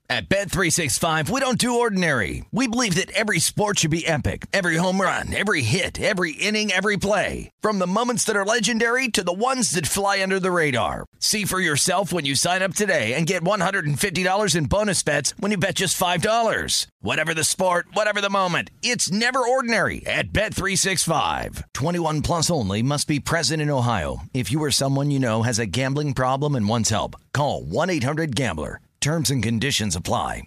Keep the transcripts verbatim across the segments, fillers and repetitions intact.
At Bet three sixty-five, we don't do ordinary. We believe that every sport should be epic. Every home run, every hit, every inning, every play. From the moments that are legendary to the ones that fly under the radar. See for yourself when you sign up today and get one hundred fifty dollars in bonus bets when you bet just five dollars. Whatever the sport, whatever the moment, it's never ordinary at Bet three sixty-five. twenty-one plus only. Must be present in Ohio. If you or someone you know has a gambling problem and wants help, call one eight hundred gambler. Terms and conditions apply.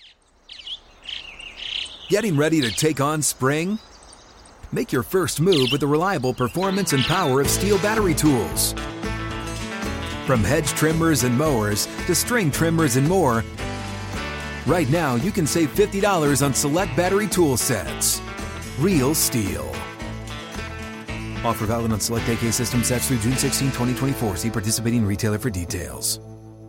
Getting ready to take on spring? Make your first move with the reliable performance and power of Steel battery tools. From hedge trimmers and mowers to string trimmers and more, right now you can save fifty dollars on select battery tool sets. Real Steel. Offer valid on select A K system sets through June sixteenth, twenty twenty-four. See participating retailer for details.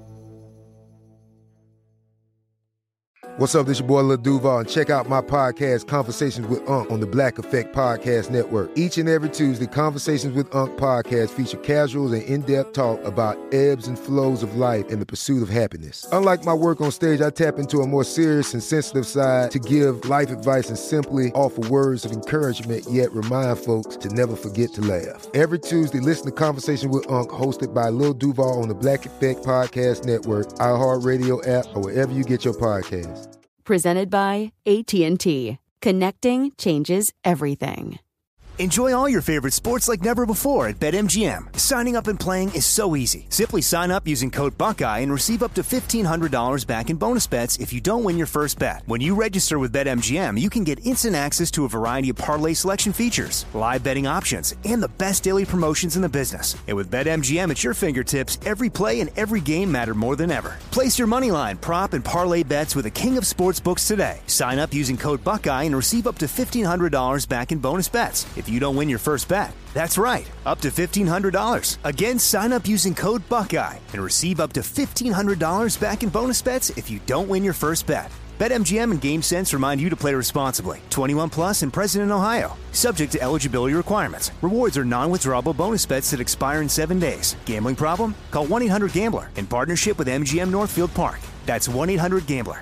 What's up, this your boy Lil Duval, and check out my podcast, Conversations with Unc, on the Black Effect Podcast Network. Each and every Tuesday, Conversations with Unc podcast feature casuals and in-depth talk about ebbs and flows of life and the pursuit of happiness. Unlike my work on stage, I tap into a more serious and sensitive side to give life advice and simply offer words of encouragement, yet remind folks to never forget to laugh. Every Tuesday, listen to Conversation with Unc, hosted by Lil Duval on the Black Effect Podcast Network, iHeartRadio app, or wherever you get your podcasts. Presented by A T and T. Connecting changes everything. Enjoy all your favorite sports like never before at BetMGM. Signing up and playing is so easy. Simply sign up using code Buckeye and receive up to fifteen hundred dollars back in bonus bets if you don't win your first bet. When you register with BetMGM, you can get instant access to a variety of parlay selection features, live betting options, and the best daily promotions in the business. And with BetMGM at your fingertips, every play and every game matter more than ever. Place your moneyline, prop, and parlay bets with the king of sportsbooks today. Sign up using code Buckeye and receive up to fifteen hundred dollars back in bonus bets if you don't win your first bet. That's right, up to fifteen hundred dollars. Again, sign up using code Buckeye and receive up to fifteen hundred dollars back in bonus bets if you don't win your first bet. BetMGM and GameSense remind you to play responsibly. twenty-one plus and present in Ohio. Subject to eligibility requirements. Rewards are non-withdrawable bonus bets that expire in seven days. Gambling problem? Call one eight hundred gambler in partnership with M G M Northfield Park. That's one eight hundred gambler.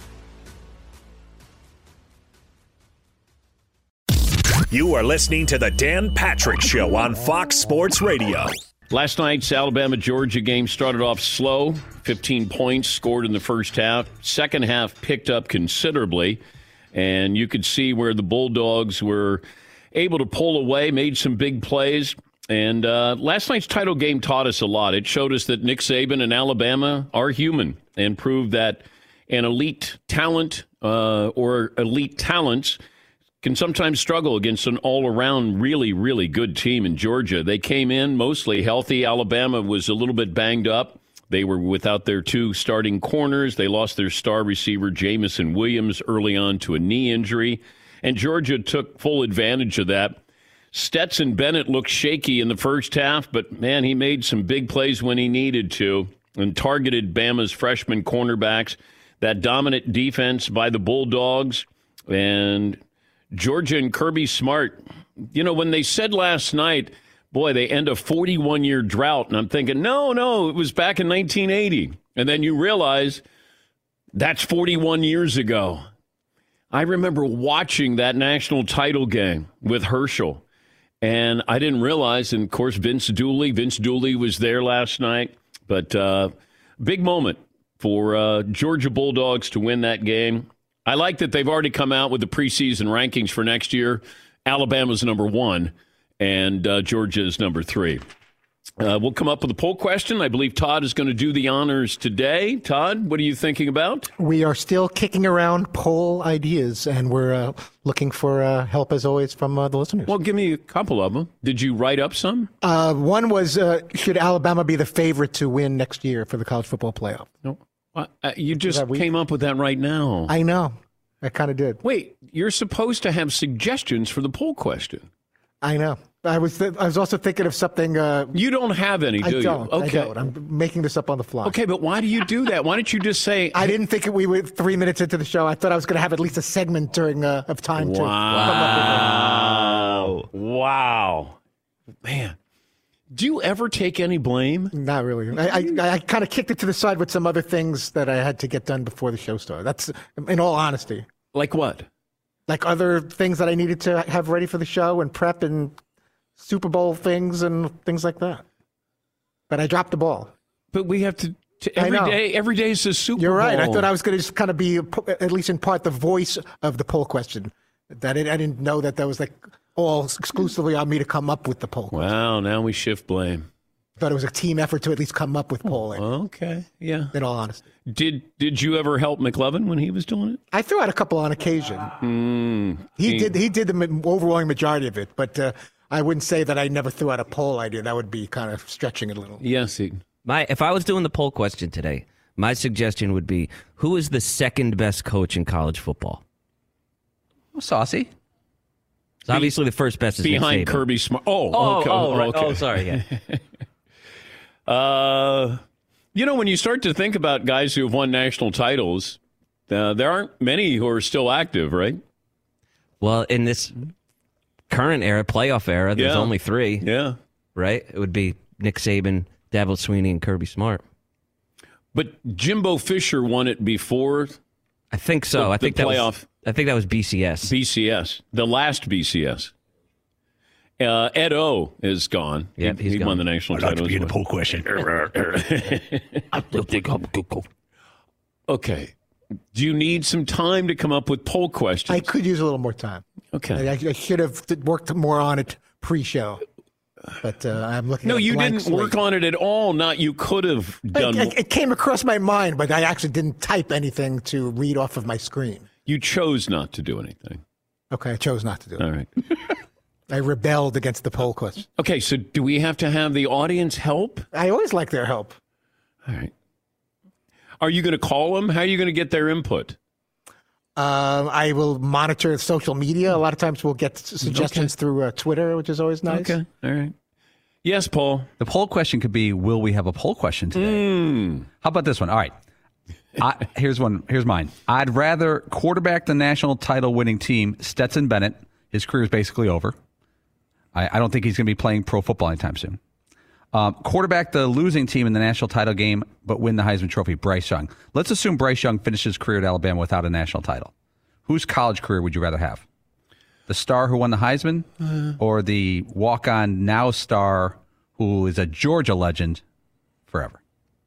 You are listening to the Dan Patrick Show on Fox Sports Radio. Last night's Alabama-Georgia game started off slow. fifteen points scored in the first half. Second half picked up considerably, and you could see where the Bulldogs were able to pull away, made some big plays. And uh, last night's title game taught us a lot. It showed us that Nick Saban and Alabama are human and proved that an elite talent uh, or elite talents can sometimes struggle against an all-around really, really good team in Georgia. They came in mostly healthy. Alabama was a little bit banged up. They were without their two starting corners. They lost their star receiver, Jamison Williams, early on to a knee injury. And Georgia took full advantage of that. Stetson Bennett looked shaky in the first half, but, man, he made some big plays when he needed to and targeted Bama's freshman cornerbacks. That dominant defense by the Bulldogs and Georgia and Kirby Smart, you know, when they said last night, boy, they end a forty-one-year drought, and I'm thinking, no, no, it was back in nineteen eighty. And then you realize that's forty-one years ago. I remember watching that national title game with Herschel, and I didn't realize, and of course, Vince Dooley, Vince Dooley was there last night, but uh, big moment for uh, Georgia Bulldogs to win that game. I like that they've already come out with the preseason rankings for next year. Alabama's number one, and uh, Georgia is number three. Uh, we'll come up with a poll question. I believe Todd is going to do the honors today. Todd, what are you thinking about? We are still kicking around poll ideas, and we're uh, looking for uh, help, as always, from uh, the listeners. Well, give me a couple of them. Did you write up some? Uh, one was, uh, should Alabama be the favorite to win next year for the college football playoff? No. Uh, you just came up with that right now. I know. I kind of did. Wait, you're supposed to have suggestions for the poll question. I know. I was th- I was also thinking of something. Uh, you don't have any, do I you? don't. Okay. I don't. I'm making this up on the fly. Okay, but why do you do that? Why don't you just say... I didn't think we were three minutes into the show. I thought I was going to have at least a segment during uh, of time wow. to come up with it. Wow. Wow. Man. Do you ever take any blame? Not really. I, I, I kind of kicked it to the side with some other things that I had to get done before the show started. That's, in all honesty. Like what? Like other things that I needed to have ready for the show and prep and Super Bowl things and things like that. But I dropped the ball. But we have to, to every day. Every day is a Super You're Bowl. right. I thought I was going to just kind of be, at least in part, the voice of the poll question. That it, I didn't know that that was like all exclusively on me to come up with the poll question. Wow, now we shift blame. I thought it was a team effort to at least come up with polling. Okay, yeah. In all honesty. Did Did you ever help McLovin when he was doing it? I threw out a couple on occasion. Mm, he, he did He did the overwhelming majority of it, but uh, I wouldn't say that I never threw out a poll idea. That would be kind of stretching it a little. Yes, Eaton. My, if I was doing the poll question today, my suggestion would be, who is the second best coach in college football? Oh, Saucy. So obviously the first best is behind Nick Saban. Kirby Smart. Oh, oh, okay. oh, right. okay. oh, sorry. Yeah. uh, you know, when you start to think about guys who have won national titles, uh, there aren't many who are still active, right? Well, in this current era, playoff era, there's Yeah. only three. Yeah. Right? It would be Nick Saban, Dabo Swinney, and Kirby Smart. But Jimbo Fisher won it before. I think so. The, I think the that playoff. was. I think that was B C S. B C S, the last B C S. Uh, Ed O is gone. Yeah, he, he's he gone. won the national I'd like title. to be in as the well. poll question. Okay. Do you need some time to come up with poll questions? I could use a little more time. Okay. I, I should have worked more on it pre-show, but uh, I'm looking. No, at a you blank didn't slate. work on it at all. Not you could have done. It, it, it came across my mind, but I actually didn't type anything to read off of my screen. You chose not to do anything. Okay, I chose not to do it. All right. I rebelled against the poll question. Okay, so do we have to have the audience help? I always like their help. All right. Are you going to call them? How are you going to get their input? Um, I will monitor social media. A lot of times we'll get suggestions Okay. through uh, Twitter, which is always nice. Okay. All right. Yes, Paul. The poll question could be, will we have a poll question today? Mm. How about this one? All right. I, here's one. Here's mine. I'd rather quarterback the national title winning team, Stetson Bennett. His career is basically over. I, I don't think he's going to be playing pro football anytime soon. Um, quarterback the losing team in the national title game, but win the Heisman Trophy, Bryce Young. Let's assume Bryce Young finishes his career at Alabama without a national title. Whose college career would you rather have? The star who won the Heisman, uh, or the walk-on now star who is a Georgia legend forever?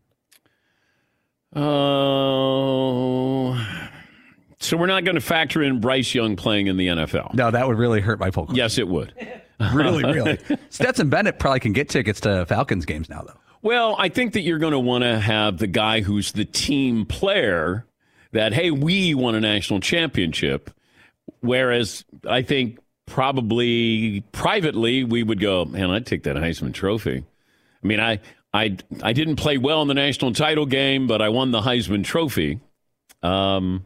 Oh, so we're not going to factor in Bryce Young playing in the N F L. No, that would really hurt my poll question. Yes, it would. Really, really. Stetson Bennett probably can get tickets to Falcons games now, though. Well, I think that you're going to want to have the guy who's the team player that, hey, we won a national championship. Whereas I think probably privately we would go, man, I'd take that Heisman Trophy. I mean, I I I didn't play well in the national title game, but I won the Heisman Trophy. Um,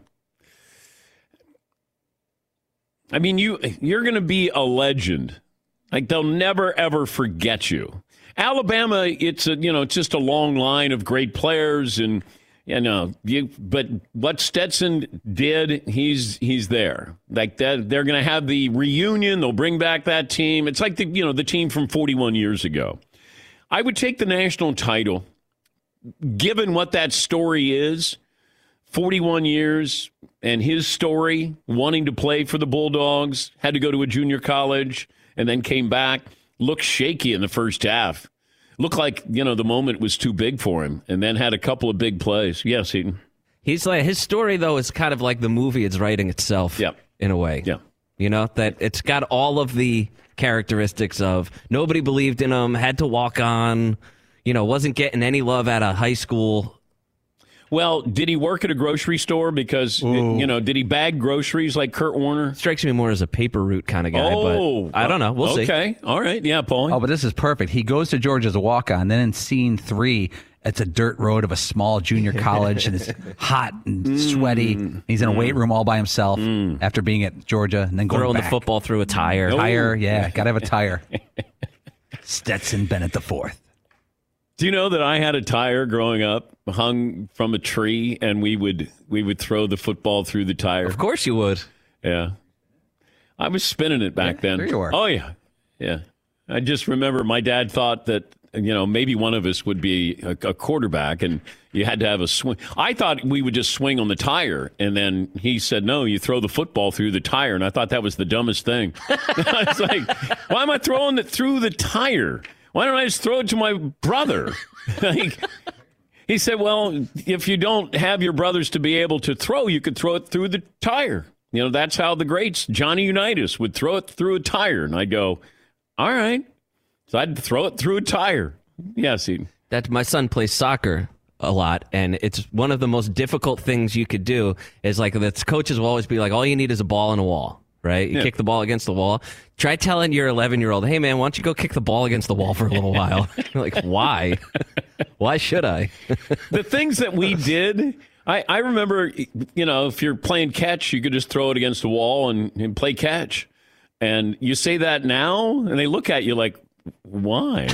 I mean, you you're going to be a legend. Like, they'll never ever forget you. Alabama, it's a you know it's just a long line of great players, and you know you. But what Stetson did, he's he's there. Like that, they're going to have the reunion. They'll bring back that team. It's like the you know the team from forty-one years ago. I would take the national title, given what that story is. forty-one years, and his story, wanting to play for the Bulldogs, had to go to a junior college, and then came back. Looked shaky in the first half. Looked like, you know, the moment was too big for him, and then had a couple of big plays. Yes, Eaton. He's like, his story, though, is kind of like the movie it's writing itself, Yep. in a way. Yeah. You know, that it's got all of the characteristics of nobody believed in him, had to walk on, you know, wasn't getting any love out of high school. Well, did he work at a grocery store? Because, Ooh. you know, did he bag groceries like Kurt Warner? Strikes me more as a paper route kind of guy, oh, but I don't know. We'll okay. see. Okay. All right. Yeah, Paul. Oh, but this is perfect. He goes to Georgia as a walk-on. Then in scene three, it's a dirt road of a small junior college, and it's hot and mm. sweaty. He's in a weight room all by himself mm. after being at Georgia, and then going Throwing back. the football through a tire. Oh. Tire, yeah. Got to have a tire. Stetson Bennett the fourth. Do you know that I had a tire growing up, hung from a tree, and we would we would throw the football through the tire? Of course you would. Yeah. I was spinning it back yeah, then. There you were. Oh, yeah. Yeah. I just remember my dad thought that, you know, maybe one of us would be a, a quarterback and you had to have a swing. I thought we would just swing on the tire. And then he said, no, you throw the football through the tire. And I thought that was the dumbest thing. I was like, why am I throwing it through the tire? Why don't I just throw it to my brother? Like, he said, well, if you don't have your brothers to be able to throw, you could throw it through the tire. You know, that's how the greats, Johnny Unitas, would throw it through a tire. And I'd go, all right. So I'd throw it through a tire. Yes, Eden. That my son plays soccer a lot, and it's one of the most difficult things you could do. Is like the coaches will always be like, all you need is a ball and a wall, right? You yeah. kick the ball against the wall. Try telling your eleven-year-old, hey, man, why don't you go kick the ball against the wall for a little while? Like, why? Why should I? The things that we did, I, I remember, you know, if you're playing catch, you could just throw it against the wall and, and play catch. And you say that now, and they look at you like, why?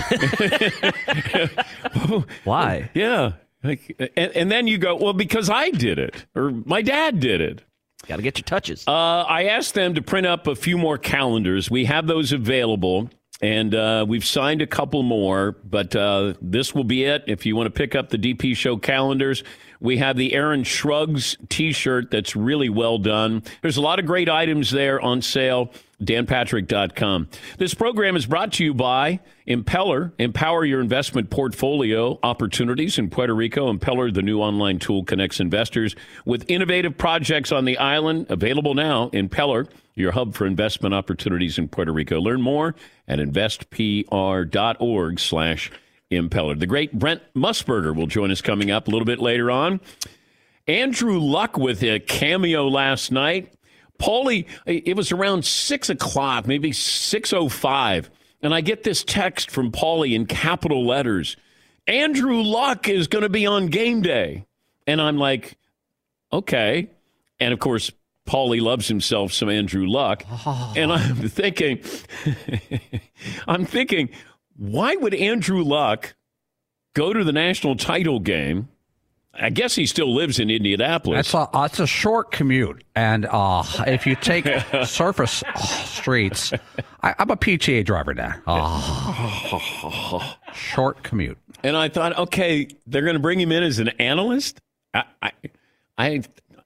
Why? Yeah. Like, and, and then you go, well, because I did it, or my dad did it. Got to get your touches. Uh, I asked them to print up a few more calendars. We have those available, and uh, we've signed a couple more, but uh, this will be it. If you want to pick up the D P Show calendars, we have the Aaron Shrugs T-shirt that's really well done. There's a lot of great items there on sale. Dan Patrick dot com. This program is brought to you by Impeller. Empower your investment portfolio opportunities in Puerto Rico. Impeller, the new online tool, connects investors with innovative projects on the island. Available now. Impeller, your hub for investment opportunities in Puerto Rico. Learn more at investpr.org slash Impeller. The great Brent Musburger will join us coming up a little bit later on. Andrew Luck with a cameo last night. Paulie, it was around six o'clock, maybe six oh five, and I get this text from Paulie in capital letters. Andrew Luck is going to be on game day. And I'm like, okay. And, of course, Paulie loves himself some Andrew Luck. Oh. And I'm thinking, I'm thinking, why would Andrew Luck go to the national title game? I guess he still lives in Indianapolis. It's a, it's a short commute. And uh, if you take surface uh, streets, I, I'm a P G A driver now. Uh, short commute. And I thought, okay, they're going to bring him in as an analyst? I I, I,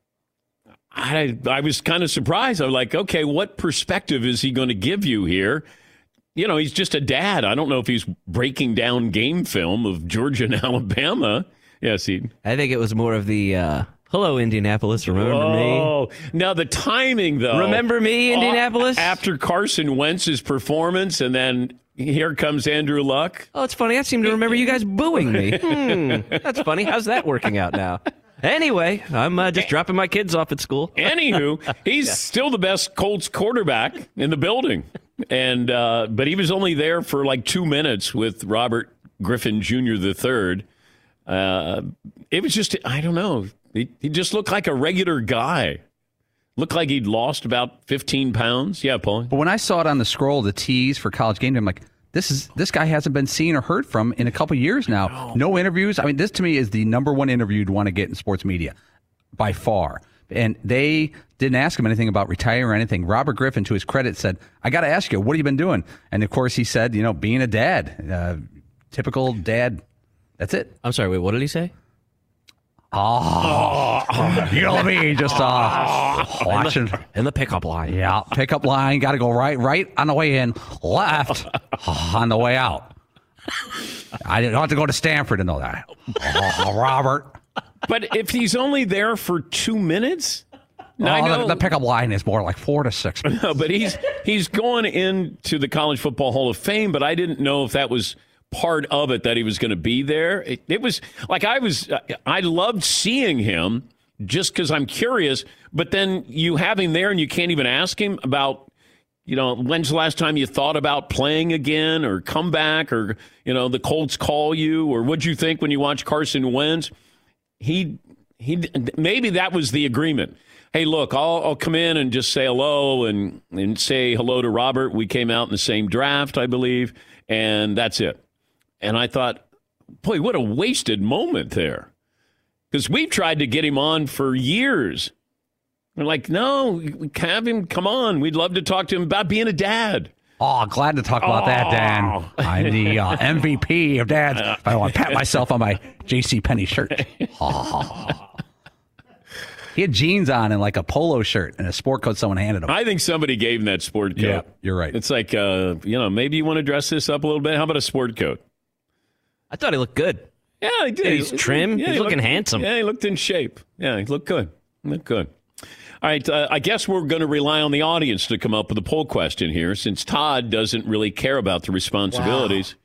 I, I was kind of surprised. I was like, okay, what perspective is he going to give you here? You know, he's just a dad. I don't know if he's breaking down game film of Georgia and Alabama. Yes, Eden. I think it was more of the, uh, hello, Indianapolis, remember oh, me? Oh, now the timing, though. Remember me, Indianapolis? Uh, after Carson Wentz's performance, and then here comes Andrew Luck. Oh, it's funny. I seem to remember you guys booing me. Hmm, that's funny. How's that working out now? Anyway, I'm uh, just dropping my kids off at school. Anywho, he's yeah. still the best Colts quarterback in the building. and uh, But he was only there for like two minutes with Robert Griffin Junior the third. Uh, it was just, I don't know. He, he just looked like a regular guy. Looked like he'd lost about fifteen pounds. Yeah, Paul. But when I saw it on the scroll, the tees for College Game Day, I'm like, this is this guy hasn't been seen or heard from in a couple years now. No. no interviews. I mean, this to me is the number one interview you'd want to get in sports media by far. And they didn't ask him anything about retiring or anything. Robert Griffin, to his credit, said, I got to ask you, what have you been doing? And, of course, he said, you know, being a dad, uh, typical dad. That's it. I'm sorry, wait, what did he say? Oh, oh. You know me, just uh, watching. In the, in the pickup line. Yeah, pickup line. Got to go right right on the way in, left on the way out. I didn't have to go to Stanford to know that. Oh, Robert. But if he's only there for two minutes? No, oh, I know. The, the pickup line is more like four to six minutes. No, but he's, he's going into the College Football Hall of Fame, but I didn't know if that was part of it, that he was going to be there. It, it was like I was, I loved seeing him just because I'm curious, but then you have him there and you can't even ask him about, you know, when's the last time you thought about playing again or come back, or, you know, the Colts call you, or what'd you think when you watched Carson Wentz? He, he, maybe that was the agreement. Hey, look, I'll, I'll come in and just say hello and, and say hello to Robert. We came out in the same draft, I believe, and that's it. And I thought, boy, what a wasted moment there. Because we've tried to get him on for years. We're like, no, have him come on. We'd love to talk to him about being a dad. Oh, glad to talk about oh. that, Dan. I'm the uh, M V P of Dad's. I want to pat myself on my JCPenney shirt. Oh. He had jeans on and like a polo shirt and a sport coat someone handed him. I think somebody gave him that sport coat. Yeah, you're right. It's like, uh, you know, maybe you want to dress this up a little bit. How about a sport coat? I thought he looked good. Yeah, he did. Yeah, he's trim. Yeah, he's he looking looked, handsome. Yeah, he looked in shape. Yeah, he looked good. He looked good. All right, uh, I guess we're going to rely on the audience to come up with a poll question here, since Todd doesn't really care about the responsibilities.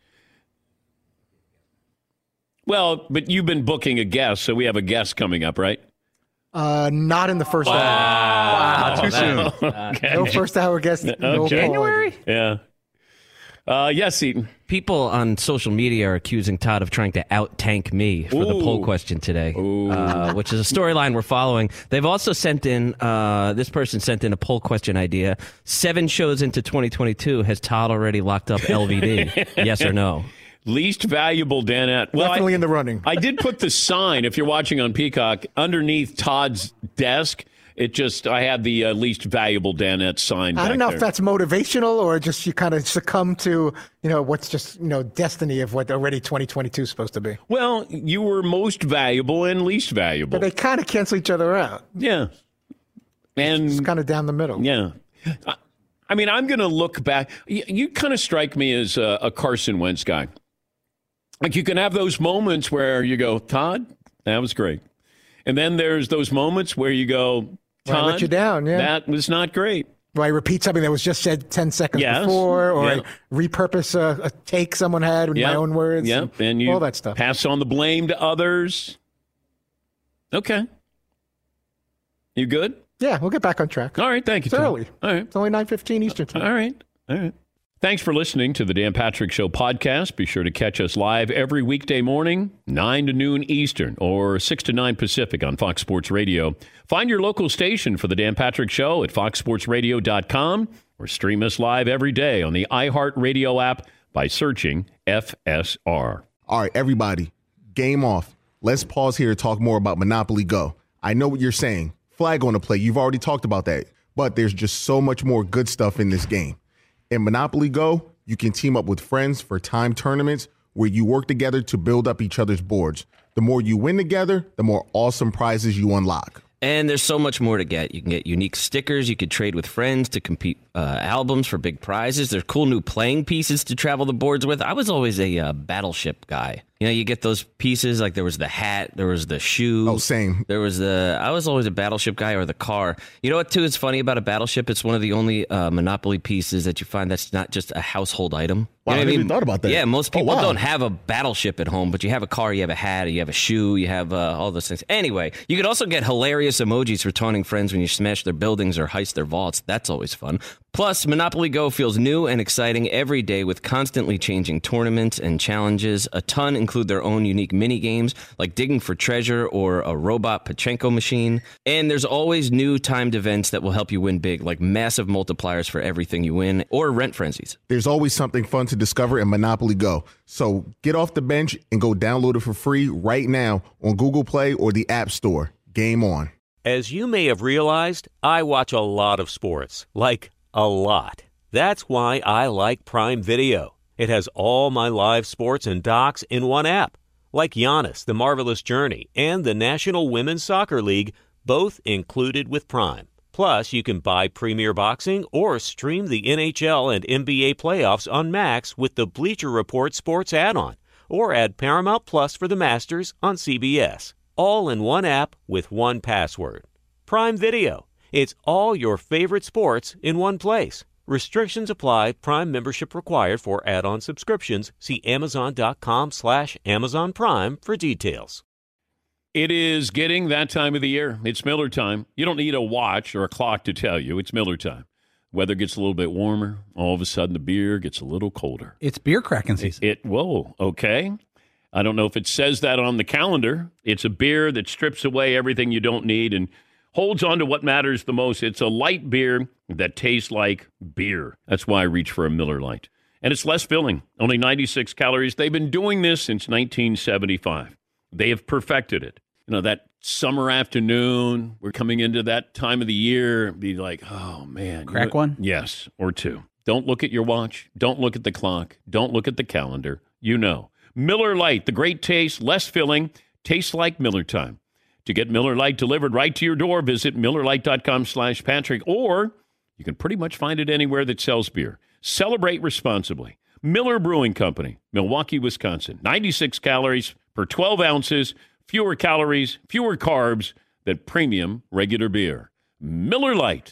Wow. Well, but you've been booking a guest, so we have a guest coming up, right? Uh, not in the first wow. hour. Wow, too soon. Okay. No first hour guest. Okay. No January? Yeah. Uh, yes, Eaton. People on social media are accusing Todd of trying to out-tank me for Ooh. the poll question today, uh, which is a storyline we're following. They've also sent in, uh, this person sent in a poll question idea. Seven shows into twenty twenty-two, has Todd already locked up L V D? Yes or no? Least valuable Danette. Well, Definitely I, in the running. I did put the sign, if you're watching on Peacock, underneath Todd's desk. It just, I had the uh, least valuable Danette sign. I don't know there. if that's motivational or just you kind of succumb to, you know, what's just, you know, destiny of what already twenty twenty-two is supposed to be. Well, you were most valuable and least valuable. But they kind of cancel each other out. Yeah. And it's kind of down the middle. Yeah. I, I mean, I'm going to look back. You, you kind of strike me as a, a Carson Wentz guy. Like, you can have those moments where you go, Todd, that was great. And then there's those moments where you go, Todd, well, I let you down, yeah. That was not great. Well, I repeat something that was just said ten seconds yes. before, or yeah. I repurpose a, a take someone had in yep. my own words. Yeah, and, and you all that stuff. Pass on the blame to others. Okay. You good? Yeah, we'll get back on track. All right, thank you. It's Tom. early. All right. It's only nine fifteen Eastern time. All right. All right. Thanks for listening to the Dan Patrick Show podcast. Be sure to catch us live every weekday morning, nine to noon Eastern or six to nine Pacific on Fox Sports Radio. Find your local station for the Dan Patrick Show at fox sports radio dot com or stream us live every day on the iHeartRadio app by searching F S R. All right, everybody, game off. Let's pause here to talk more about Monopoly Go. I know what you're saying. Flag on the play. You've already talked about that. But there's just so much more good stuff in this game. In Monopoly Go, you can team up with friends for time tournaments where you work together to build up each other's boards. The more you win together, the more awesome prizes you unlock. And there's so much more to get. You can get unique stickers. You could trade with friends to compete uh, albums for big prizes. There's cool new playing pieces to travel the boards with. I was always a uh, Battleship guy. You know, you get those pieces, like there was the hat, there was the shoe. Oh, same. There was the, I was always a Battleship guy, or the car. You know what, too, is funny about a Battleship? It's one of the only uh, Monopoly pieces that you find that's not just a household item. Wow, you know I what I mean? never thought about that. Yeah, most people oh, wow. don't have a Battleship at home, but you have a car, you have a hat, you have a shoe, you have uh, all those things. Anyway, you could also get hilarious emojis for taunting friends when you smash their buildings or heist their vaults. That's always fun. Plus, Monopoly Go feels new and exciting every day with constantly changing tournaments and challenges. A ton include their own unique mini games like digging for treasure or a robot Pachinko machine. And there's always new timed events that will help you win big, like massive multipliers for everything you win or rent frenzies. There's always something fun to discover in Monopoly Go. So get off the bench and go download it for free right now on Google Play or the App Store. Game on. As you may have realized, I watch a lot of sports, like a lot. That's why I like Prime Video. It has all my live sports and docs in one app, like Giannis, The Marvelous Journey, and the National Women's Soccer League, both included with Prime. Plus, you can buy Premier Boxing or stream the N H L and N B A playoffs on Max with the Bleacher Report Sports add-on, or add Paramount Plus for the Masters on C B S. All in one app with one password. Prime Video. It's all your favorite sports in one place. Restrictions apply. Prime membership required for add-on subscriptions. See amazon.com slash Amazon Prime for details. It is getting that time of the year. It's Miller time. You don't need a watch or a clock to tell you. It's Miller time. Weather gets a little bit warmer. All of a sudden, the beer gets a little colder. It's beer cracking season. It, it whoa, okay. I don't know if it says that on the calendar. It's a beer that strips away everything you don't need and holds on to what matters the most. It's a light beer that tastes like beer. That's why I reach for a Miller Lite. And it's less filling, only ninety-six calories. They've been doing this since nineteen seventy-five. They have perfected it. You know, that summer afternoon, we're coming into that time of the year, be like, oh, man. Crack you know, one? Yes, or two. Don't look at your watch. Don't look at the clock. Don't look at the calendar. You know. Miller Lite, the great taste, less filling, tastes like Miller time. To get Miller Lite delivered right to your door, visit MillerLite.com slash Patrick, or you can pretty much find it anywhere that sells beer. Celebrate responsibly. Miller Brewing Company, Milwaukee, Wisconsin. ninety-six calories per twelve ounces, fewer calories, fewer carbs than premium regular beer. Miller Lite.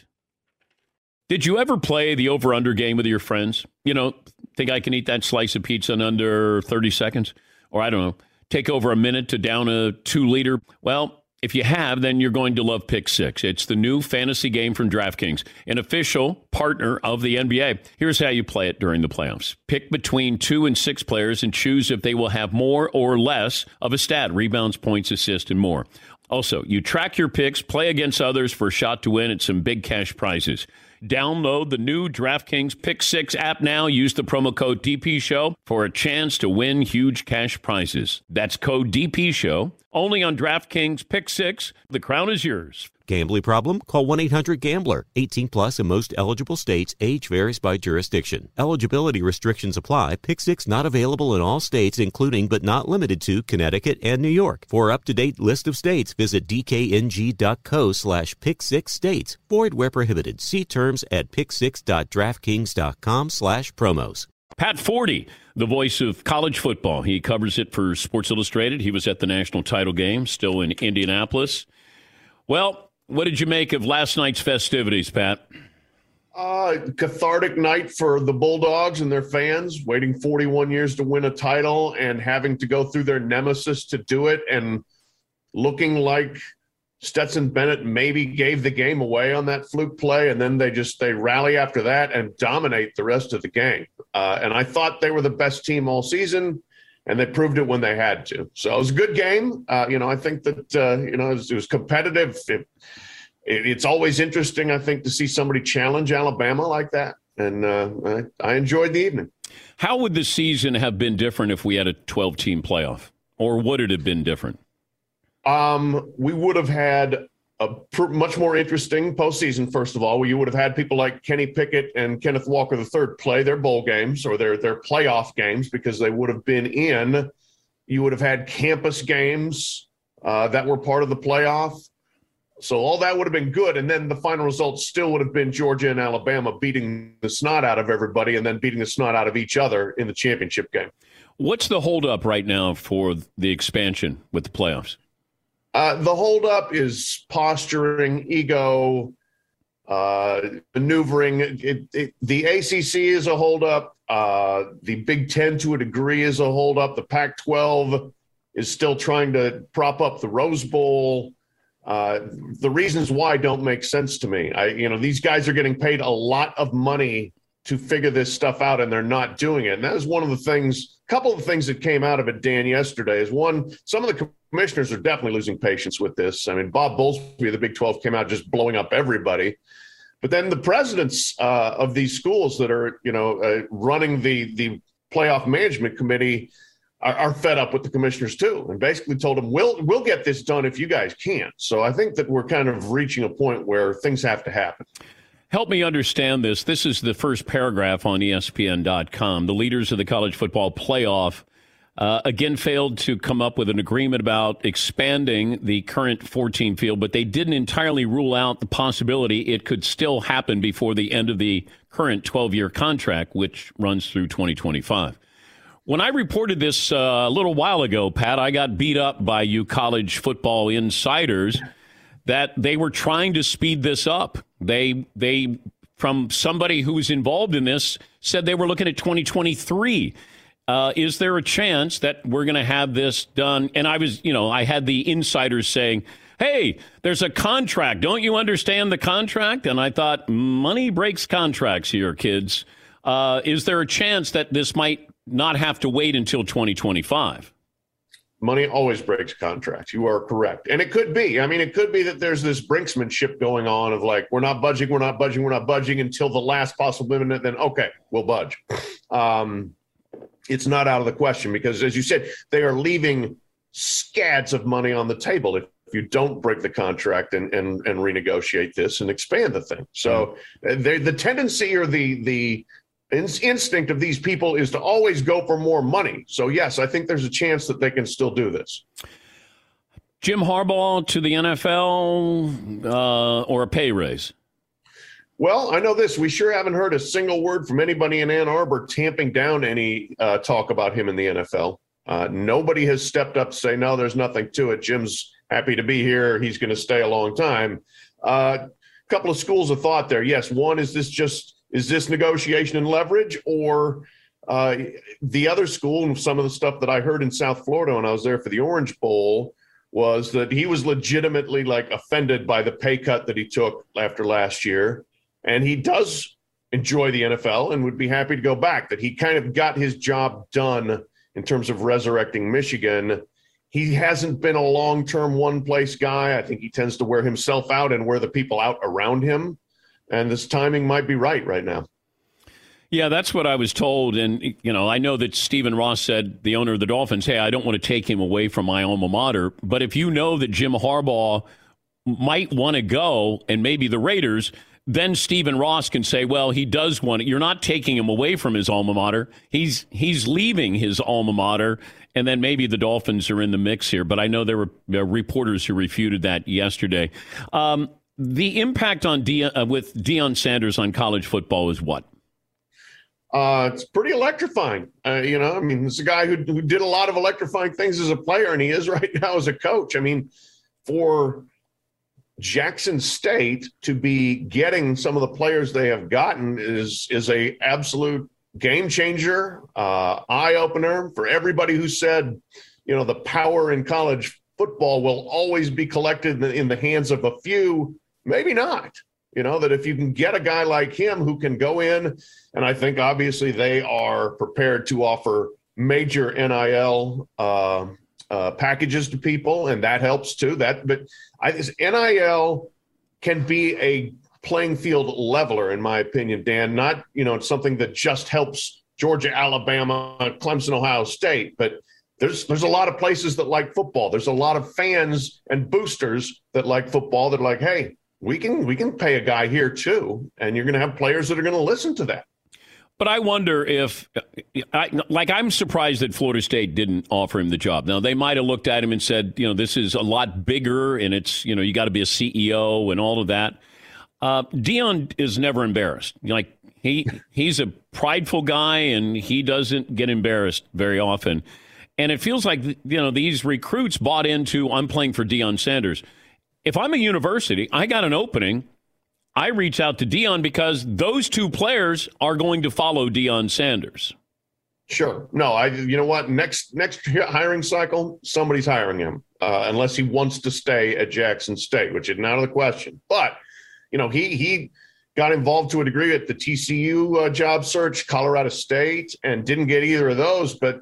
Did you ever play the over-under game with your friends? You know, think I can eat that slice of pizza in under thirty seconds? Or I don't know, take over a minute to down a two-liter? Well, if you have, then you're going to love Pick Six. It's the new fantasy game from DraftKings, an official partner of the N B A. Here's how you play it during the playoffs. Pick between two and six players and choose if they will have more or less of a stat, rebounds, points, assists, and more. Also, you track your picks, play against others for a shot to win and some big cash prizes. Download the new DraftKings Pick Six app now. Use the promo code D P Show for a chance to win huge cash prizes. That's code D P Show. Only on DraftKings Pick Six. The crown is yours. Gambling problem? Call one eight hundred gambler. eighteen plus in most eligible states. Age varies by jurisdiction. Eligibility restrictions apply. Pick Six not available in all states, including but not limited to Connecticut and New York. For up-to-date list of states, visit dkng.co slash pick six states. Void where prohibited. See terms at pick six dot draftkings dot com slash promos. Pat Forty, the voice of college football. He covers it for Sports Illustrated. He was at the national title game, still in Indianapolis. Well, what did you make of last night's festivities, Pat? Uh, cathartic night for the Bulldogs and their fans, waiting forty-one years to win a title and having to go through their nemesis to do it, and looking like Stetson Bennett maybe gave the game away on that fluke play, and then they just they rally after that and dominate the rest of the game. Uh, and I thought they were the best team all season, and they proved it when they had to. So it was a good game. Uh, you know, I think that, uh, you know, it was, it was competitive. It, it, it's always interesting, I think, to see somebody challenge Alabama like that. And uh, I, I enjoyed the evening. How would the season have been different if we had a twelve-team playoff? Or would it have been different? Um, we would have had a pr- much more interesting postseason, first of all, where you would have had people like Kenny Pickett and Kenneth Walker the third play their bowl games or their, their playoff games because they would have been in. You would have had campus games uh, that were part of the playoff. So all that would have been good. And then the final result still would have been Georgia and Alabama beating the snot out of everybody and then beating the snot out of each other in the championship game. What's the holdup right now for the expansion with the playoffs? Uh, the holdup is posturing, ego, uh, maneuvering. It, it, the A C C is a holdup. Uh, the Big Ten, to a degree, is a holdup. The Pac twelve is still trying to prop up the Rose Bowl. Uh, the reasons why don't make sense to me. I, you know, these guys are getting paid a lot of money to figure this stuff out, and they're not doing it. And that is one of the things, a couple of the things that came out of it, Dan, yesterday is one, some of the commissioners are definitely losing patience with this. I mean, Bob Bowlesby of the Big twelve came out just blowing up everybody. But then the presidents uh, of these schools that are, you know, uh, running the the playoff management committee are, are fed up with the commissioners too, and basically told them, we'll we'll get this done if you guys can't. So I think that we're kind of reaching a point where things have to happen. Help me understand this. This is the first paragraph on E S P N dot com. The leaders of the college football playoff uh, again failed to come up with an agreement about expanding the current four-team field, but they didn't entirely rule out the possibility it could still happen before the end of the current twelve-year contract, which runs through twenty twenty-five. When I reported this uh, a little while ago, Pat, I got beat up by you college football insiders that they were trying to speed this up. They, they, from somebody who was involved in this, said they were looking at twenty twenty-three. Uh, is there a chance that we're going to have this done? And I was, you know, I had the insiders saying, hey, there's a contract. Don't you understand the contract? And I thought, money breaks contracts here, kids. Uh, is there a chance that this might not have to wait until twenty twenty-five? Money always breaks contracts. You are correct. And it could be. I mean, it could be that there's this brinksmanship going on of like, we're not budging, we're not budging, we're not budging until the last possible minute. Then, okay, we'll budge. Um, it's not out of the question because, as you said, they are leaving scads of money on the table. If if you don't break the contract and and, and renegotiate this and expand the thing. So mm-hmm. the tendency or the the instinct of these people is to always go for more money. So, yes, I think there's a chance that they can still do this. Jim Harbaugh to the N F L uh, or a pay raise? Well, I know this. We sure haven't heard a single word from anybody in Ann Arbor tamping down any uh, talk about him in the N F L. Uh, nobody has stepped up to say, no, there's nothing to it. Jim's happy to be here. He's going to stay a long time. A uh, couple of schools of thought there. Yes, one, is this just Is this negotiation and leverage, or uh, the other school, and some of the stuff that I heard in South Florida when I was there for the Orange Bowl, was that he was legitimately like offended by the pay cut that he took after last year. And he does enjoy the N F L and would be happy to go back, that he kind of got his job done in terms of resurrecting Michigan. He hasn't been a long-term one-place guy. I think he tends to wear himself out and wear the people out around him. And this timing might be right right now. Yeah, that's what I was told. And, you know, I know that Stephen Ross said, the owner of the Dolphins, hey, I don't want to take him away from my alma mater. But if you know that Jim Harbaugh might want to go, and maybe the Raiders, then Stephen Ross can say, well, he does want it. You're not taking him away from his alma mater. He's he's leaving his alma mater. And then maybe the Dolphins are in the mix here. But I know there were uh, reporters who refuted that yesterday. Um The impact on De- uh, with Deion Sanders on college football is what? Uh, it's pretty electrifying. Uh, you know, I mean, it's a guy who, who did a lot of electrifying things as a player, and he is right now as a coach. I mean, for Jackson State to be getting some of the players they have gotten is is a absolute game changer, uh, eye opener for everybody who said, you know, the power in college football will always be collected in the, in the hands of a few. Maybe not, you know, that if you can get a guy like him who can go in, and I think obviously they are prepared to offer major N I L uh, uh, packages to people, and that helps too. That, but I, N I L can be a playing field leveler, in my opinion, Dan. Not, you know, it's something that just helps Georgia, Alabama, Clemson, Ohio State, but There's there's a lot of places that like football. There's a lot of fans and boosters that like football that are like, hey, we can we can pay a guy here too, and you're going to have players that are going to listen to that. But I wonder if, I, like, I'm surprised that Florida State didn't offer him the job. Now, they might have looked at him and said, you know, this is a lot bigger, and it's, you know, you got to be a C E O and all of that. Uh, Deion is never embarrassed. Like, he he's a prideful guy, and he doesn't get embarrassed very often. And it feels like, you know, these recruits bought into, I'm playing for Deion Sanders. If I'm a university, I got an opening, I reach out to Deion because those two players are going to follow Deion Sanders. Sure. No, I. You know what? Next next hiring cycle, somebody's hiring him, uh, unless he wants to stay at Jackson State, which is not the question. But, you know, he he got involved to a degree at the T C U uh, job search, Colorado State, and didn't get either of those. But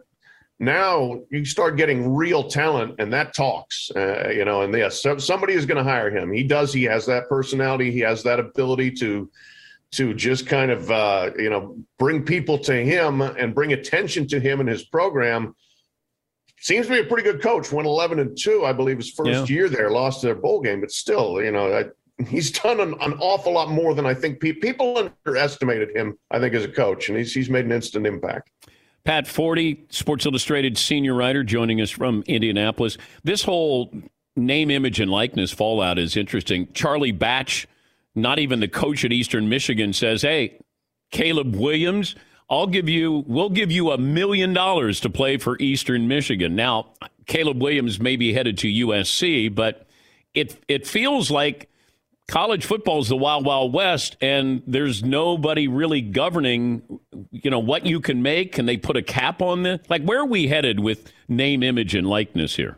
now you start getting real talent, and that talks, uh, you know, and yes, so somebody is going to hire him. He does. He has that personality. He has that ability to to just kind of, uh, you know, bring people to him and bring attention to him and his program. Seems to be a pretty good coach. Went eleven and two, I believe, his first yeah. year there, lost their bowl game, but still, you know, I, he's done an, an awful lot more than I think pe- people underestimated him, I think, as a coach, and he's, he's made an instant impact. Pat Forty, Sports Illustrated senior writer, joining us from Indianapolis. This whole name, image, and likeness fallout is interesting. Charlie Batch, not even the coach at Eastern Michigan, says, hey, Caleb Williams, I'll give you, we'll give you a million dollars to play for Eastern Michigan. Now, Caleb Williams may be headed to U S C, but it it feels like college football is the wild, wild west, and there's nobody really governing, you know, what you can make. Can they put a cap on this? Like, where are we headed with name, image, and likeness here?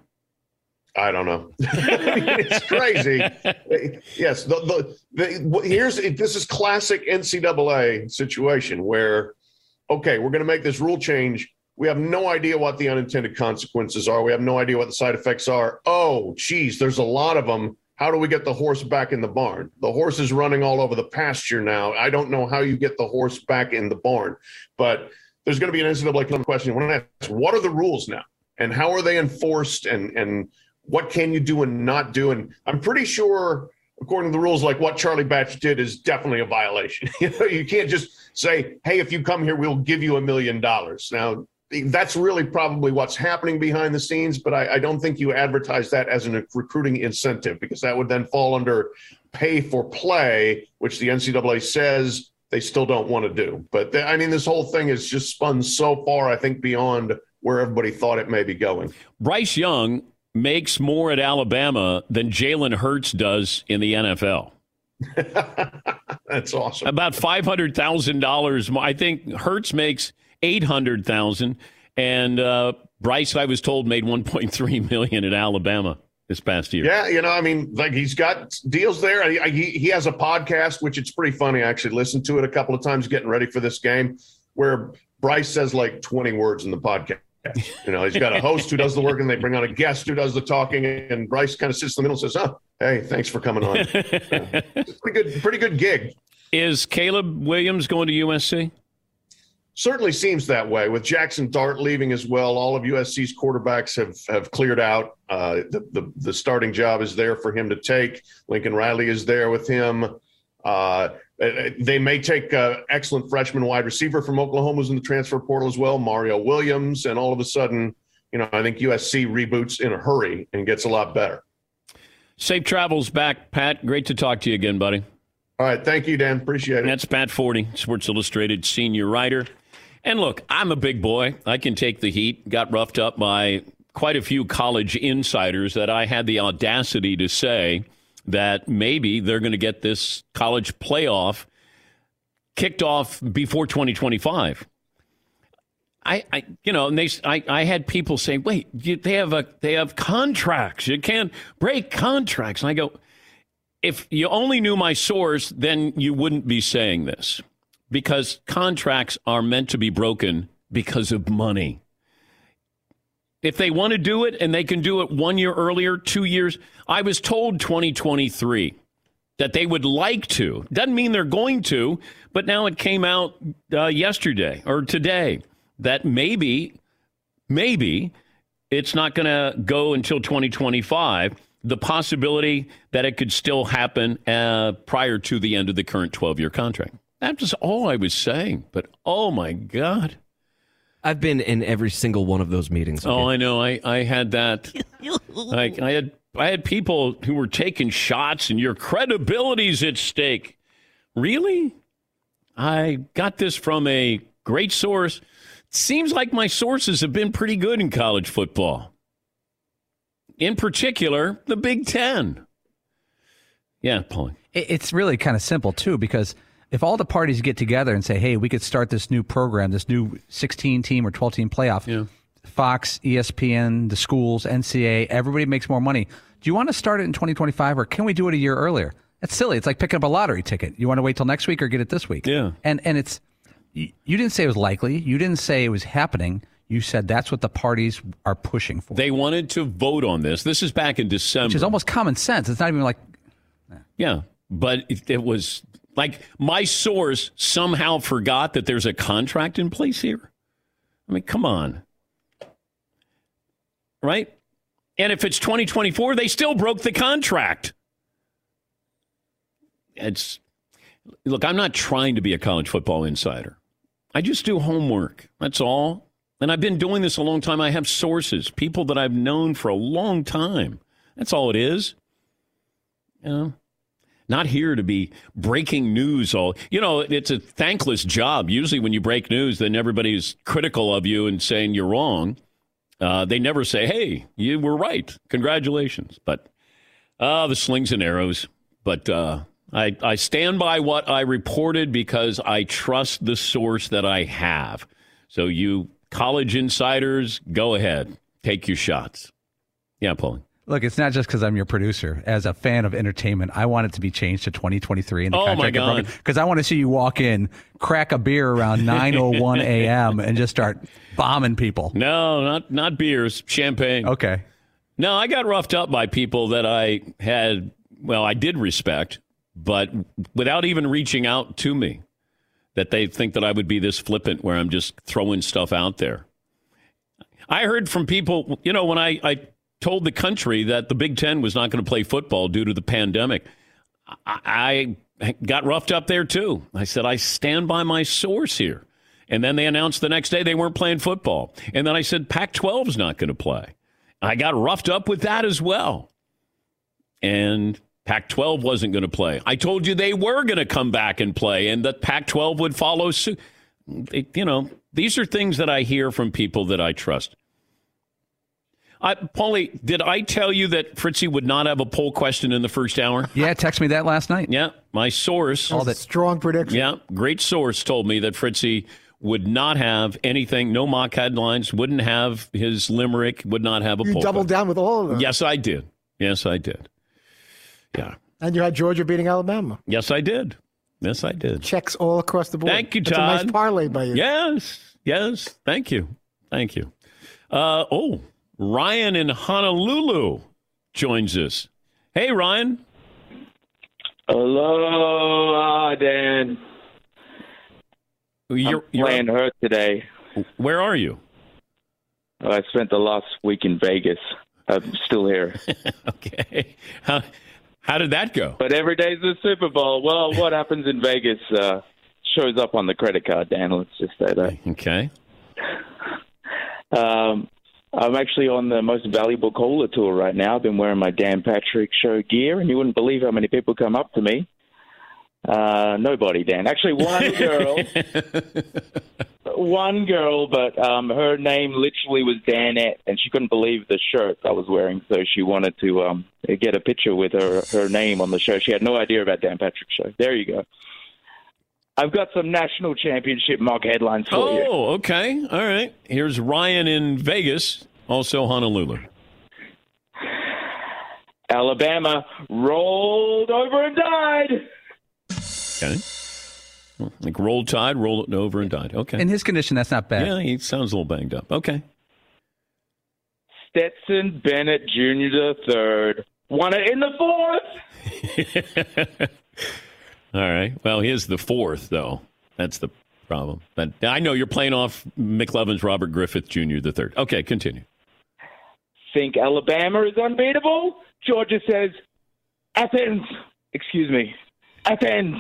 I don't know. I mean, it's crazy. Yes. The, the, the, here's this is classic N C double A situation where, okay, we're going to make this rule change. We have no idea what the unintended consequences are. We have no idea what the side effects are. Oh, geez, there's a lot of them. How do we get the horse back in the barn? The horse is running all over the pasture now. I don't know how you get the horse back in the barn, but there's going to be an N C double A question. When I ask, what are the rules now, and how are they enforced, and and what can you do and not do? And I'm pretty sure, according to the rules, like what Charlie Batch did is definitely a violation. You know, you can't just say, hey, if you come here, we'll give you a million dollars. Now, that's really probably what's happening behind the scenes, but I, I don't think you advertise that as a recruiting incentive, because that would then fall under pay for play, which the N C double A says they still don't want to do. But, the, I mean, this whole thing has just spun so far, I think, beyond where everybody thought it may be going. Bryce Young makes more at Alabama than Jalen Hurts does in the N F L. That's awesome. About five hundred thousand dollars more. I think Hurts makes eight hundred thousand dollars, and uh, Bryce, I was told, made one point three million dollars at Alabama this past year. Yeah, you know, I mean, like he's got deals there. He, he, he has a podcast, which it's pretty funny. I actually listened to it a couple of times getting ready for this game, where Bryce says like twenty words in the podcast. You know, he's got a host who does the work, and they bring on a guest who does the talking, and Bryce kind of sits in the middle and says, oh, hey, thanks for coming on. uh, pretty good, pretty good gig. Is Caleb Williams going to U S C? Certainly seems that way. With Jackson Dart leaving as well, all of U S C's quarterbacks have, have cleared out. Uh, the, the, the starting job is there for him to take. Lincoln Riley is there with him. Uh, they may take uh, excellent freshman wide receiver from Oklahoma who's in the transfer portal as well, Mario Williams. And all of a sudden, you know, I think U S C reboots in a hurry and gets a lot better. Safe travels back, Pat. Great to talk to you again, buddy. All right. Thank you, Dan. Appreciate it. That's Pat Forty, Sports Illustrated senior writer. And look, I'm a big boy. I can take the heat. Got roughed up by quite a few college insiders that I had the audacity to say that maybe they're going to get this college playoff kicked off before twenty twenty-five. I, I you know, and they, I, I had people say, wait, you, they have a, they have contracts. You can't break contracts. And I go, if you only knew my source, then you wouldn't be saying this, because contracts are meant to be broken because of money. If they want to do it and they can do it one year earlier, two years, I was told twenty twenty-three that they would like to. Doesn't mean they're going to, but now it came out uh, yesterday or today that maybe, maybe it's not going to go until twenty twenty-five. The possibility that it could still happen uh, prior to the end of the current twelve-year contract. That's just all I was saying. But, oh, my God. I've been in every single one of those meetings. Okay? Oh, I know. I, I had that. Like I had I had people who were taking shots, and your credibility's at stake. Really? I got this from a great source. Seems like my sources have been pretty good in college football. In particular, the Big Ten. Yeah, Paul. It's really kind of simple, too, because if all the parties get together and say, hey, we could start this new program, this new sixteen-team or twelve-team playoff, yeah. Fox, E S P N, the schools, N C A A, everybody makes more money. Do you want to start it in twenty twenty-five, or can we do it a year earlier? That's silly. It's like picking up a lottery ticket. You want to wait till next week or get it this week? Yeah. And and it's you, you didn't say it was likely. You didn't say it was happening. You said that's what the parties are pushing for. They wanted to vote on this. This is back in December. Which is almost common sense. It's not even like... Yeah, but it, it was... Like, my source somehow forgot that there's a contract in place here. I mean, come on. Right? And if it's twenty twenty-four, they still broke the contract. It's look, I'm not trying to be a college football insider. I just do homework. That's all. And I've been doing this a long time. I have sources, people that I've known for a long time. That's all it is. You know? Not here to be breaking news. All you know, it's a thankless job. Usually when you break news, then everybody's critical of you and saying you're wrong. Uh, they never say, hey, you were right. Congratulations. But uh, the slings and arrows. But uh, I, I stand by what I reported because I trust the source that I have. So you college insiders, go ahead. Take your shots. Yeah, Paul. Look, it's not just because I'm your producer. As a fan of entertainment, I want it to be changed to twenty twenty-three. In the oh, my God. Because I want to see you walk in, crack a beer around nine oh one a.m. and just start bombing people. No, not not beers, champagne. Okay. No, I got roughed up by people that I had, well, I did respect, but without even reaching out to me, that they think that I would be this flippant where I'm just throwing stuff out there. I heard from people, you know, when I... I told the country that the Big Ten was not going to play football due to the pandemic, I, I got roughed up there too. I said, I stand by my source here. And then they announced the next day they weren't playing football. And then I said, Pac twelve is not going to play. I got roughed up with that as well. And Pac twelve wasn't going to play. I told you they were going to come back and play and that Pac twelve would follow suit. It, you know, these are things that I hear from people that I trust. I, Paulie, did I tell you that Fritzy would not have a poll question in the first hour? Yeah, text me that last night. Yeah, my source. All that strong prediction. Yeah, great source told me that Fritzy would not have anything, no mock headlines, wouldn't have his limerick, would not have a you poll. You doubled question. down with all of them. Yes, I did. Yes, I did. Yeah. And you had Georgia beating Alabama. Yes, I did. Yes, I did. Checks all across the board. Thank you, That's Todd. a nice parlay by you. Yes, yes. Thank you. Thank you. Uh, oh, Ryan in Honolulu joins us. Hey, Ryan. Hello, Dan. You're, I'm playing you're, hurt today. Where are you? I spent the last week in Vegas. I'm still here. Okay. How, how did that go? But every day's the Super Bowl. Well, what happens in Vegas uh, shows up on the credit card, Dan. Let's just say that. Okay. Um, I'm actually on the Most Valuable Caller tour right now. I've been wearing my Dan Patrick Show gear, and you wouldn't believe how many people come up to me. Uh, nobody, Dan. Actually, one girl. one girl, but um, her name literally was Danette, and she couldn't believe the shirt I was wearing, so she wanted to um, get a picture with her, her name on the show. She had no idea about Dan Patrick Show. There you go. I've got some national championship mock headlines for oh, you. Oh, okay. All right. Here's Ryan in Vegas, also Honolulu. Alabama rolled over and died. Okay. Like rolled tide, rolled over and died. Okay. In his condition, that's not bad. Yeah, he sounds a little banged up. Okay. Stetson Bennett Junior the third won it in the fourth. All right. Well, he is the fourth, though. That's the problem. But I know you're playing off McLevin's Robert Griffith Junior the third. Okay, continue. Think Alabama is unbeatable? Georgia says, Athens. Excuse me. Athens.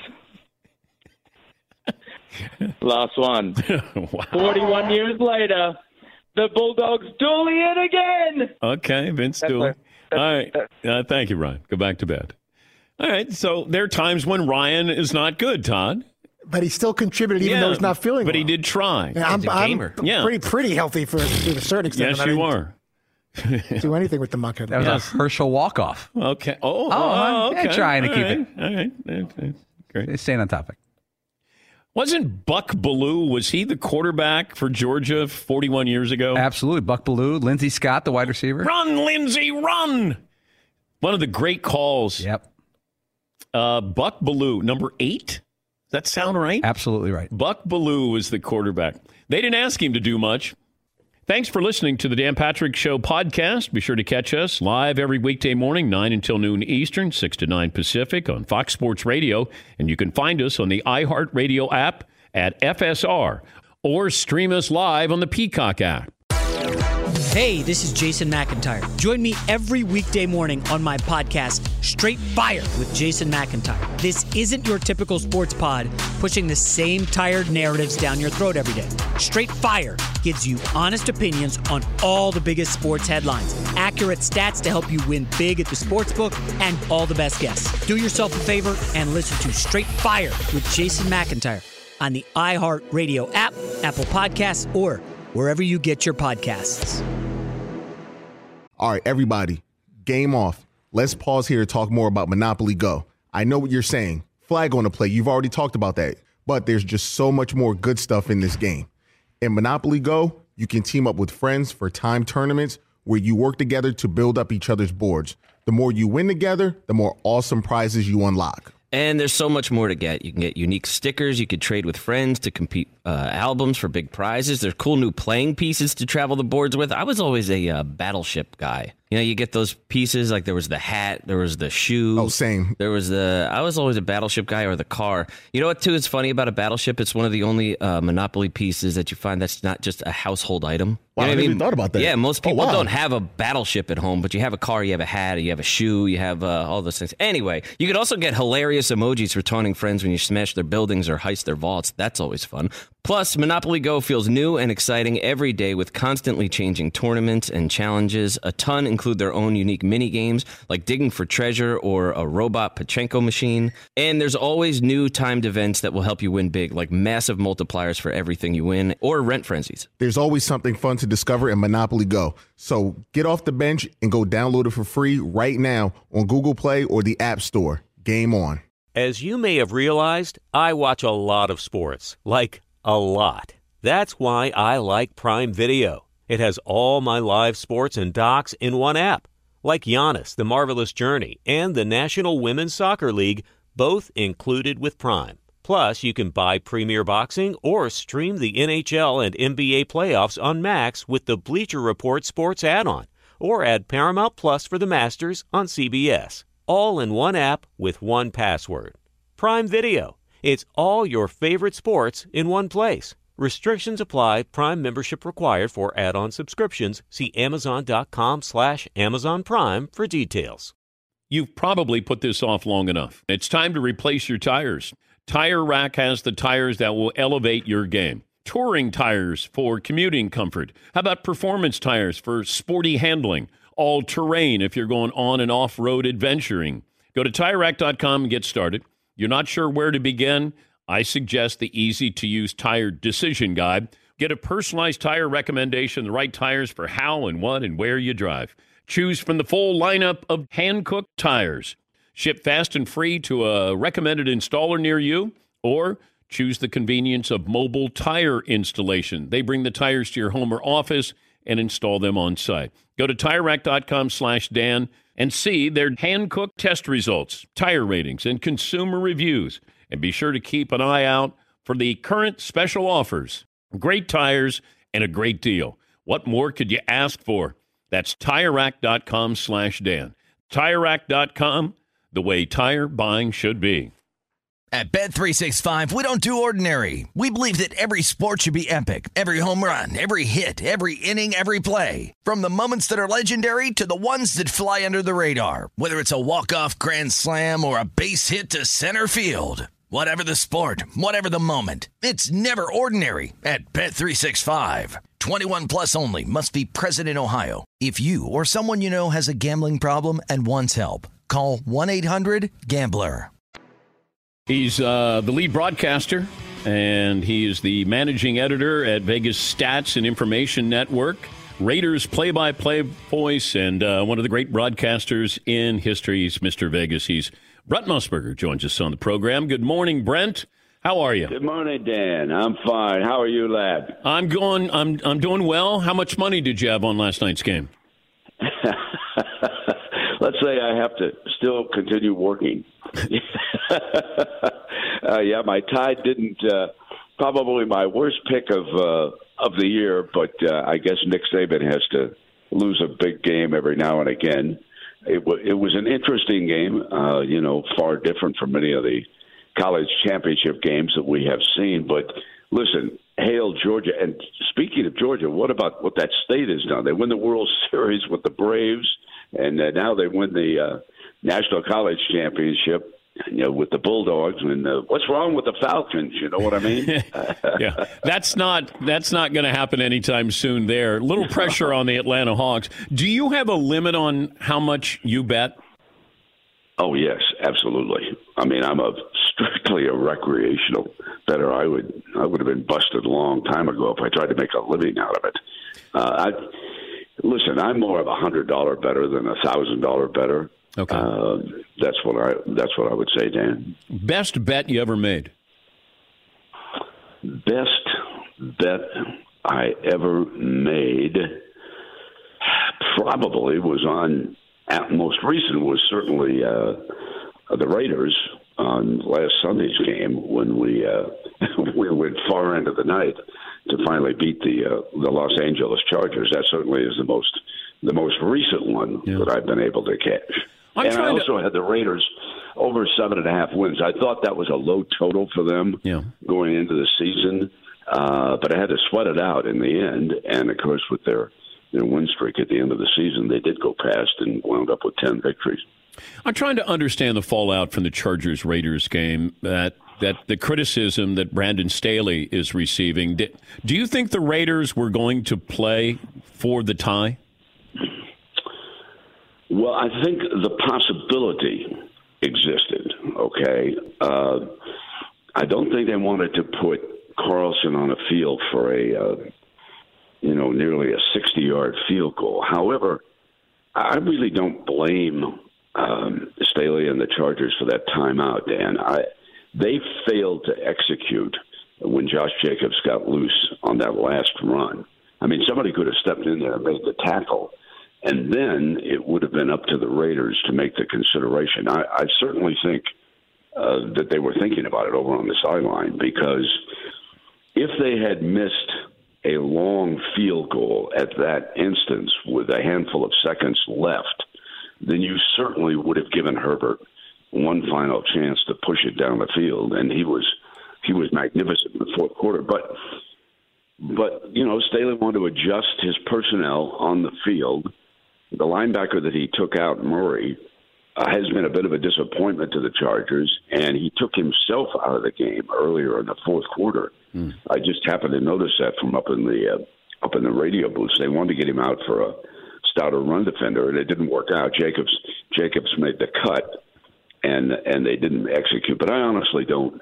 Last one. Wow. forty-one years later, the Bulldogs duel it again. Okay, Vince Dooley. All right. Uh, thank you, Ryan. Go back to bed. All right. So there are times when Ryan is not good, Todd. But he still contributed, even yeah, though he's not feeling But well. he did try. Yeah, I'm, He's a I'm gamer. Yeah. pretty pretty healthy for to a certain extent. Yes, and I you didn't are. do anything with the mock That was Yes. a Herschel walk-off. Okay. Oh, Oh, oh yeah, okay. trying to All keep right. it. All right. Okay. Great. Staying on topic. Wasn't Buck Bellew, was he the quarterback for Georgia forty-one years ago? Absolutely. Buck Bellew, Lindsey Scott, the wide receiver. Run, Lindsey, run! One of the great calls. Yep. Uh, Buck Bellew, number eight? Does that sound right? Absolutely right. Buck Bellew was the quarterback. They didn't ask him to do much. Thanks for listening to the Dan Patrick Show podcast. Be sure to catch us live every weekday morning, nine until noon Eastern, six to nine Pacific on Fox Sports Radio. And you can find us on the iHeartRadio app at F S R or stream us live on the Peacock app. Hey, this is Jason McIntyre. Join me every weekday morning on my podcast, Straight Fire with Jason McIntyre. This isn't your typical sports pod pushing the same tired narratives down your throat every day. Straight Fire gives you honest opinions on all the biggest sports headlines, accurate stats to help you win big at the sportsbook, and all the best guests. Do yourself a favor and listen to Straight Fire with Jason McIntyre on the iHeartRadio app, Apple Podcasts, or wherever you get your podcasts. All right, everybody, game off. Let's pause here to talk more about Monopoly Go. I know what you're saying. Flag on the play. You've already talked about that. But there's just so much more good stuff in this game. In Monopoly Go, you can team up with friends for time tournaments where you work together to build up each other's boards. The more you win together, the more awesome prizes you unlock. And there's so much more to get. You can get unique stickers. You could trade with friends to compete uh, albums for big prizes. There's cool new playing pieces to travel the boards with. I was always a uh, Battleship guy. You know, you get those pieces, like there was the hat, there was the shoe. Oh, same. There was the, I was always a Battleship guy or the car. You know what, too, is funny about a Battleship? It's one of the only uh, Monopoly pieces that you find that's not just a household item. Wow, you know I what never I even thought about that. Yeah, most people oh, wow. don't have a Battleship at home, but you have a car, you have a hat, you have a shoe, you have uh, all those things. Anyway, you could also get hilarious emojis for taunting friends when you smash their buildings or heist their vaults. That's always fun. Plus, Monopoly Go feels new and exciting every day with constantly changing tournaments and challenges. A ton include their own unique mini games like digging for treasure or a robot Pachinko machine. And there's always new timed events that will help you win big, like massive multipliers for everything you win or rent frenzies. There's always something fun to discover in Monopoly Go. So get off the bench and go download it for free right now on Google Play or the App Store. Game on. As you may have realized, I watch a lot of sports, like a lot. That's why I like Prime Video. It has all my live sports and docs in one app, like Giannis, The Marvelous Journey, and the National Women's Soccer League, both included with Prime. Plus, you can buy Premier Boxing or stream the N H L and N B A playoffs on Max with the Bleacher Report Sports add-on, or add Paramount Plus for the Masters on C B S. All in one app with one password. Prime Video. It's all your favorite sports in one place. Restrictions apply. Prime membership required for add-on subscriptions. See Amazon.com slash Amazon Prime for details. You've probably put this off long enough. It's time to replace your tires. Tire Rack has the tires that will elevate your game. Touring tires for commuting comfort. How about performance tires for sporty handling? All-terrain if you're going on and off-road adventuring. Go to Tire Rack dot com and get started. You're not sure where to begin? I suggest the easy-to-use tire decision guide. Get a personalized tire recommendation, the right tires for how and what and where you drive. Choose from the full lineup of hand-cooked tires. Ship fast and free to a recommended installer near you, or choose the convenience of mobile tire installation. They bring the tires to your home or office and install them on site. Go to Tire Rack dot com slash Dan and see their hand-cooked test results, tire ratings, and consumer reviews. And be sure to keep an eye out for the current special offers. Great tires and a great deal. What more could you ask for? That's Tire Rack dot com slash Dan. Tire Rack dot com, the way tire buying should be. At Bet three sixty-five, we don't do ordinary. We believe that every sport should be epic. Every home run, every hit, every inning, every play. From the moments that are legendary to the ones that fly under the radar. Whether it's a walk-off grand slam or a base hit to center field. Whatever the sport, whatever the moment. It's never ordinary at Bet three sixty-five. twenty-one plus only. Must be present in Ohio. If you or someone you know has a gambling problem and wants help, call one eight hundred gambler. He's uh, the lead broadcaster, and he is the managing editor at Vegas Stats and Information Network, Raiders play-by-play voice, and uh, one of the great broadcasters in history. He's Mister Vegas. He's Brent Musburger joins us on the program. Good morning, Brent. How are you? Good morning, Dan. I'm fine. How are you, lad? I'm going. I'm I'm doing well. How much money did you have on last night's game? Let's say I have to still continue working. uh, yeah, my Tide didn't. Uh, probably my worst pick of uh, of the year, but uh, I guess Nick Saban has to lose a big game every now and again. It, w- it was an interesting game, uh, you know, far different from many of the college championship games that we have seen. But listen, hail Georgia. And speaking of Georgia, what about what that state has done? They win the World Series with the Braves, and uh, now they win the uh, National College Championship, you know, with the Bulldogs. And uh, what's wrong with the Falcons? You know what I mean? Yeah, that's not that's not going to happen anytime soon there. Little pressure on the Atlanta Hawks. Do you have a limit on how much you bet? Oh, yes, absolutely. I mean, I'm a strictly a recreational bettor. I would I would have been busted a long time ago if I tried to make a living out of it. Uh, I, listen, I'm more of a hundred dollar bettor than a thousand dollar bettor. Okay, uh, that's what I that's what I would say, Dan. Best bet you ever made? Best bet I ever made probably was on. Most recent was certainly uh, the Raiders on last Sunday's game when we uh, we went far into the night to finally beat the uh, the Los Angeles Chargers. That certainly is the most the most recent one yeah. that I've been able to catch. I'm and I also to... had the Raiders over seven and a half wins. I thought that was a low total for them yeah. going into the season, uh, but I had to sweat it out in the end. And, of course, with their, their win streak at the end of the season, they did go past and wound up with ten victories. I'm trying to understand the fallout from the Chargers-Raiders game, that that the criticism that Brandon Staley is receiving. Do you think the Raiders were going to play for the tie? Well, I think the possibility existed, okay? Uh, I don't think they wanted to put Carlson on a field for a, uh, you know, nearly a sixty-yard field goal. However, I really don't blame um, Staley and the Chargers for that timeout, Dan. I, they failed to execute when Josh Jacobs got loose on that last run. I mean, somebody could have stepped in there and made the tackle, and then it would have been up to the Raiders to make the consideration. I, I certainly think uh, that they were thinking about it over on the sideline, because if they had missed a long field goal at that instance with a handful of seconds left, then you certainly would have given Herbert one final chance to push it down the field, and he was he was magnificent in the fourth quarter. But but you know, Staley wanted to adjust his personnel on the field. The linebacker that he took out, Murray, uh, has been a bit of a disappointment to the Chargers, and he took himself out of the game earlier in the fourth quarter. Mm. I just happened to notice that from up in the uh, up in the radio booth. They wanted to get him out for a stouter run defender, and it didn't work out. Jacobs Jacobs made the cut, and and they didn't execute. But I honestly don't.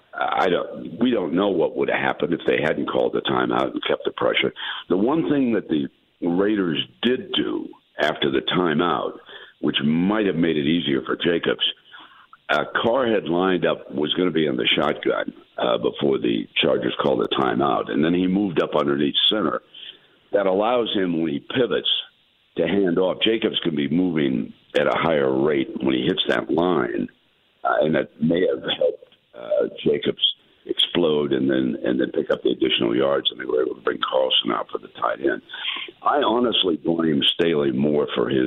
I don't. We don't know what would have happened if they hadn't called the timeout and kept the pressure. The one thing that the Raiders did do after the timeout, which might have made it easier for Jacobs, uh, Carr had lined up, was going to be in the shotgun uh, before the Chargers called the timeout, and then he moved up underneath center. That allows him, when he pivots, to hand off. Jacobs can be moving at a higher rate when he hits that line, uh, and that may have helped uh, Jacobs explode and then and then pick up the additional yards, and they were able to bring Carlson out for the tight end. I honestly blame Staley more for his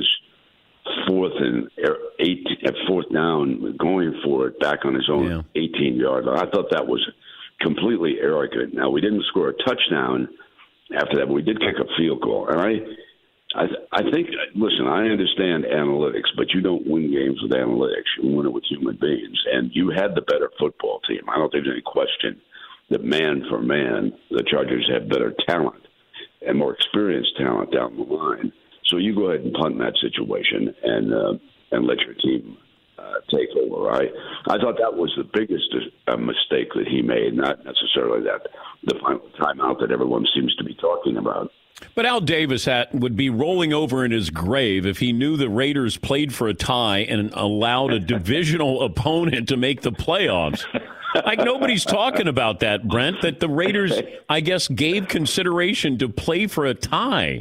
fourth and eight, fourth down, going for it back on his own eighteen-yard line. I thought that was completely arrogant. Now, we didn't score a touchdown after that, but we did kick a field goal. And I, I, I think, listen, I understand analytics, but you don't win games with analytics. You win it with human beings. And you had the better football team. I don't think there's any question that man for man, the Chargers have better talent and more experienced talent down the line. So you go ahead and punt in that situation and uh, and let your team uh, take over. I I thought that was the biggest uh, mistake that he made, not necessarily that the final timeout that everyone seems to be talking about. But Al Davis had, would be rolling over in his grave if he knew the Raiders played for a tie and allowed a divisional opponent to make the playoffs. Like, nobody's talking about that, Brent, that the Raiders, I guess, gave consideration to play for a tie.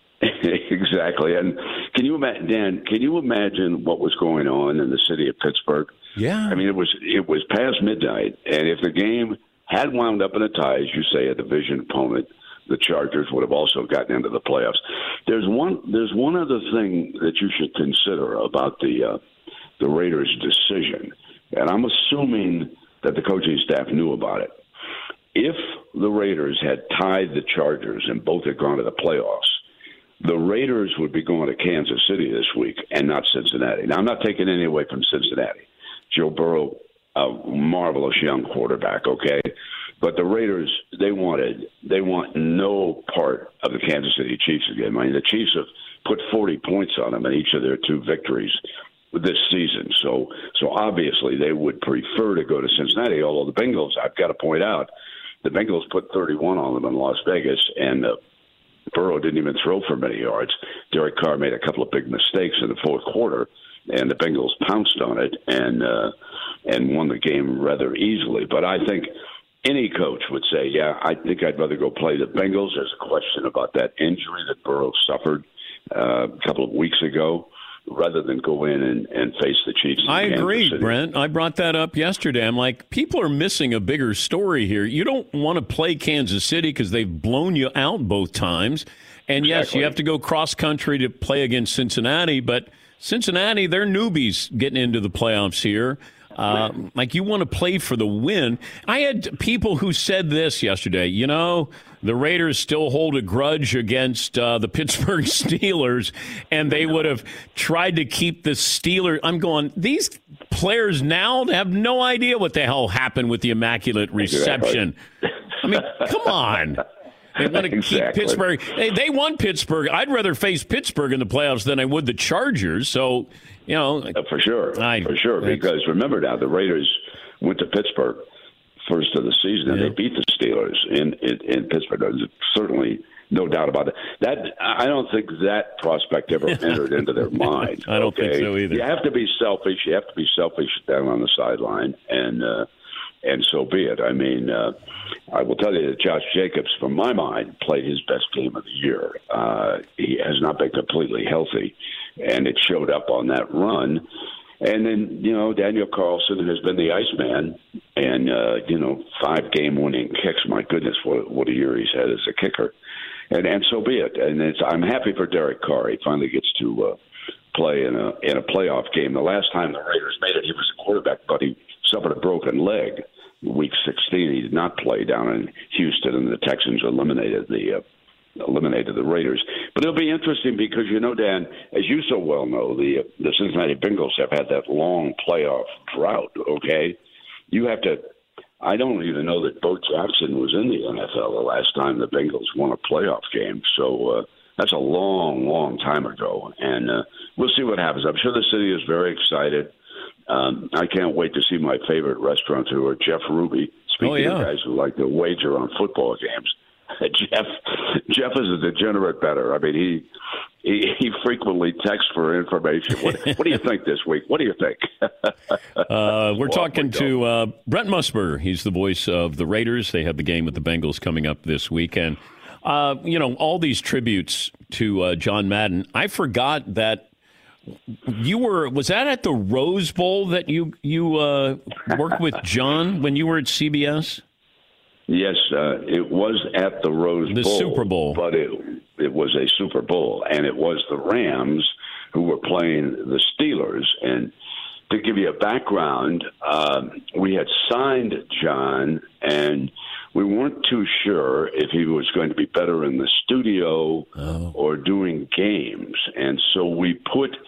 Exactly. And can you imagine, Dan, can you imagine what was going on in the city of Pittsburgh? Yeah. I mean, it was it was past midnight, and if the game had wound up in a tie, as you say, a division opponent, the Chargers would have also gotten into the playoffs. There's one there's one other thing that you should consider about the uh, the Raiders' decision, and I'm assuming that the coaching staff knew about it. If the Raiders had tied the Chargers and both had gone to the playoffs, the Raiders would be going to Kansas City this week and not Cincinnati. Now, I'm not taking any away from Cincinnati. Joe Burrow, a marvelous young quarterback, okay? But the Raiders, they wanted, they want no part of the Kansas City Chiefs again. I mean, the Chiefs have put forty points on them in each of their two victories this season. So, so obviously they would prefer to go to Cincinnati, although the Bengals, I've got to point out, the Bengals put thirty-one on them in Las Vegas, and uh, Burrow didn't even throw for many yards. Derek Carr made a couple of big mistakes in the fourth quarter, and the Bengals pounced on it and uh, and won the game rather easily. But I think any coach would say, yeah, I think I'd rather go play the Bengals. There's a question about that injury that Burrow suffered uh, a couple of weeks ago, rather than go in and, and face the Chiefs. I agree, Brent. I brought that up yesterday. I'm like, people are missing a bigger story here. You don't want to play Kansas City because they've blown you out both times. And yes, exactly. you have to go cross country to play against Cincinnati, but Cincinnati, they're newbies getting into the playoffs here. Uh, like, you want to play for the win. I had people who said this yesterday, you know, the Raiders still hold a grudge against uh, the Pittsburgh Steelers, and they would have tried to keep the Steelers. I'm going, these players now have no idea what the hell happened with the Immaculate Reception. Exactly. I mean, come on. They want to exactly. keep Pittsburgh. They, they won Pittsburgh. I'd rather face Pittsburgh in the playoffs than I would the Chargers. So, you know. Uh, for sure. I, for sure. Because remember now, the Raiders went to Pittsburgh first of the season, and yeah. they beat the Steelers in, in, in Pittsburgh. There's certainly no doubt about it. That I don't think that prospect ever entered into their mind. I don't okay? think so either. You have to be selfish. You have to be selfish down on the sideline, and uh, and so be it. I mean, uh, I will tell you that Josh Jacobs, from my mind, played his best game of the year. Uh, he has not been completely healthy, and it showed up on that run. And then, you know, Daniel Carlson has been the Iceman, and, uh, you know, five game-winning kicks. My goodness, what, what a year he's had as a kicker. And and so be it. And it's, I'm happy for Derek Carr. He finally gets to uh, play in a in a playoff game. The last time the Raiders made it, he was a quarterback, but he suffered a broken leg. Week sixteen, he did not play down in Houston, and the Texans eliminated the uh, eliminated the Raiders. But it'll be interesting because, you know, Dan, as you so well know, the uh, the Cincinnati Bengals have had that long playoff drought. Okay, you have to. I don't even know that Bo Jackson was in the N F L the last time the Bengals won a playoff game. So uh, that's a long, long time ago, and uh, we'll see what happens. I'm sure the city is very excited. Um, I can't wait to see my favorite restaurateur, Jeff Ruby. Speaking oh, yeah. of guys who like to wager on football games, Jeff Jeff is a degenerate bettor. I mean, he he, he frequently texts for information. What, what do you think this week? What do you think? uh, we're talking to uh, Brent Musburger. He's the voice of the Raiders. They have the game with the Bengals coming up this weekend. Uh, you know, all these tributes to uh, John Madden. I forgot that you were, was that at the Rose Bowl that you, you uh, worked with John when you were at C B S? Yes, uh, it was at the Rose the Bowl. The Super Bowl. But it it was a Super Bowl, and it was the Rams who were playing the Steelers. And to give you a background, um, we had signed John, and we weren't too sure if he was going to be better in the studio oh. or doing games. And so we put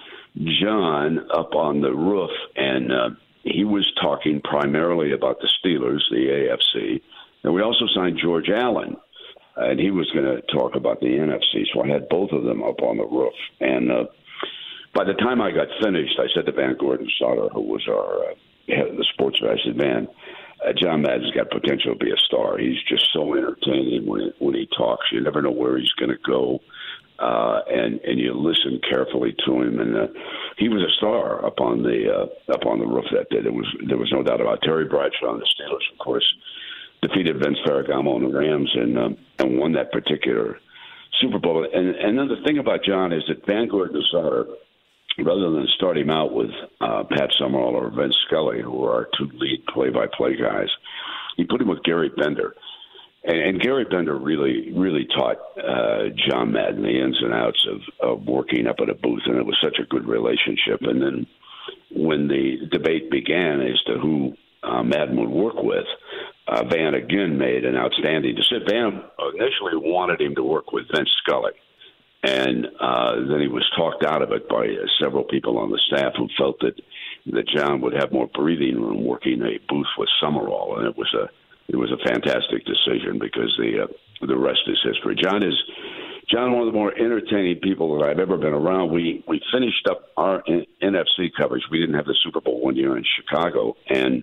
John up on the roof, and uh, he was talking primarily about the Steelers, the A F C. And we also signed George Allen, and he was going to talk about the N F C. So I had both of them up on the roof. And uh, by the time I got finished, I said to Van Gordon Sauter, who was our uh, head of the sports, I said, man, uh, John Madden's got potential to be a star. He's just so entertaining when, when he talks. You never know where he's going to go. Uh, and and you listen carefully to him, and uh, he was a star up on the uh, up on the roof that day. There was there was no doubt about it. Terry Bradshaw and the Steelers, of course, defeated Vince Ferragamo and the Rams, and um, and won that particular Super Bowl. And, and then the thing about John is that Van Gordon Sauter, rather than start him out with uh, Pat Summerall or Vince Scully, who are our two lead play-by-play guys, he put him with Gary Bender. And, and Gary Bender really, really taught uh, John Madden the ins and outs of, of working up at a booth, and it was such a good relationship. And then when the debate began as to who uh, Madden would work with, uh, Van again made an outstanding decision. Van initially wanted him to work with Vince Scully, and uh, then he was talked out of it by uh, several people on the staff who felt that, that John would have more breathing room working a booth with Summerall, and it was a It was a fantastic decision because the uh, the rest is history. John is John, one of the more entertaining people that I've ever been around. We we finished up our N F C coverage. We didn't have the Super Bowl one year in Chicago, and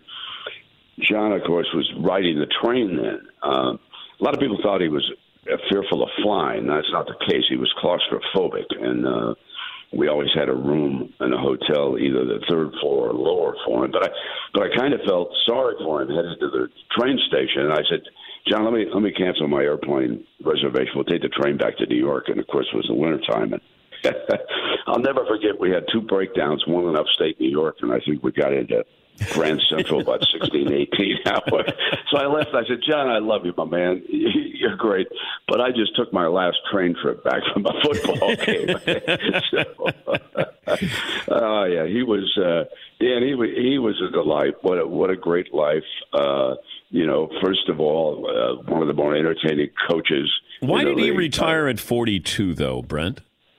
John, of course, was riding the train then. Uh, a lot of people thought he was fearful of flying. That's not the case. He was claustrophobic, and uh, we always had a room in a hotel, either the third floor or lower for him. But I, but I kind of felt sorry for him headed to the train station. And I said, John, let me let me cancel my airplane reservation. We'll take the train back to New York. And of course, it was the wintertime. And I'll never forget, we had two breakdowns, one in upstate New York, and I think we got into Grand Central about sixteen, eighteen hours. So I left. I said, John, I love you, my man. You're great. But I just took my last train trip back from a football game. so, uh, yeah, he was, uh, Dan, he was, he was a delight. What a, what a great life. Uh, you know, first of all, uh, one of the more entertaining coaches. Why did he retire at forty-two, though, Brent?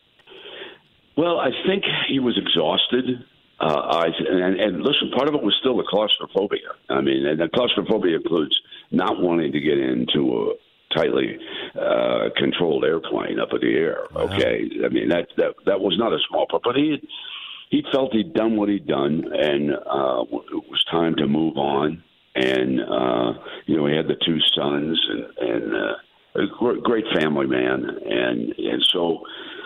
Well, I think he was exhausted. Uh, I, and, and listen, part of it was still the claustrophobia. I mean, and the claustrophobia includes not wanting to get into a tightly uh, controlled airplane up in the air. Okay, wow. I mean that that that was not a small part, but he he felt he'd done what he'd done, and uh, it was time to move on. And uh, you know, he had the two sons, and, and uh, a great family man, and and so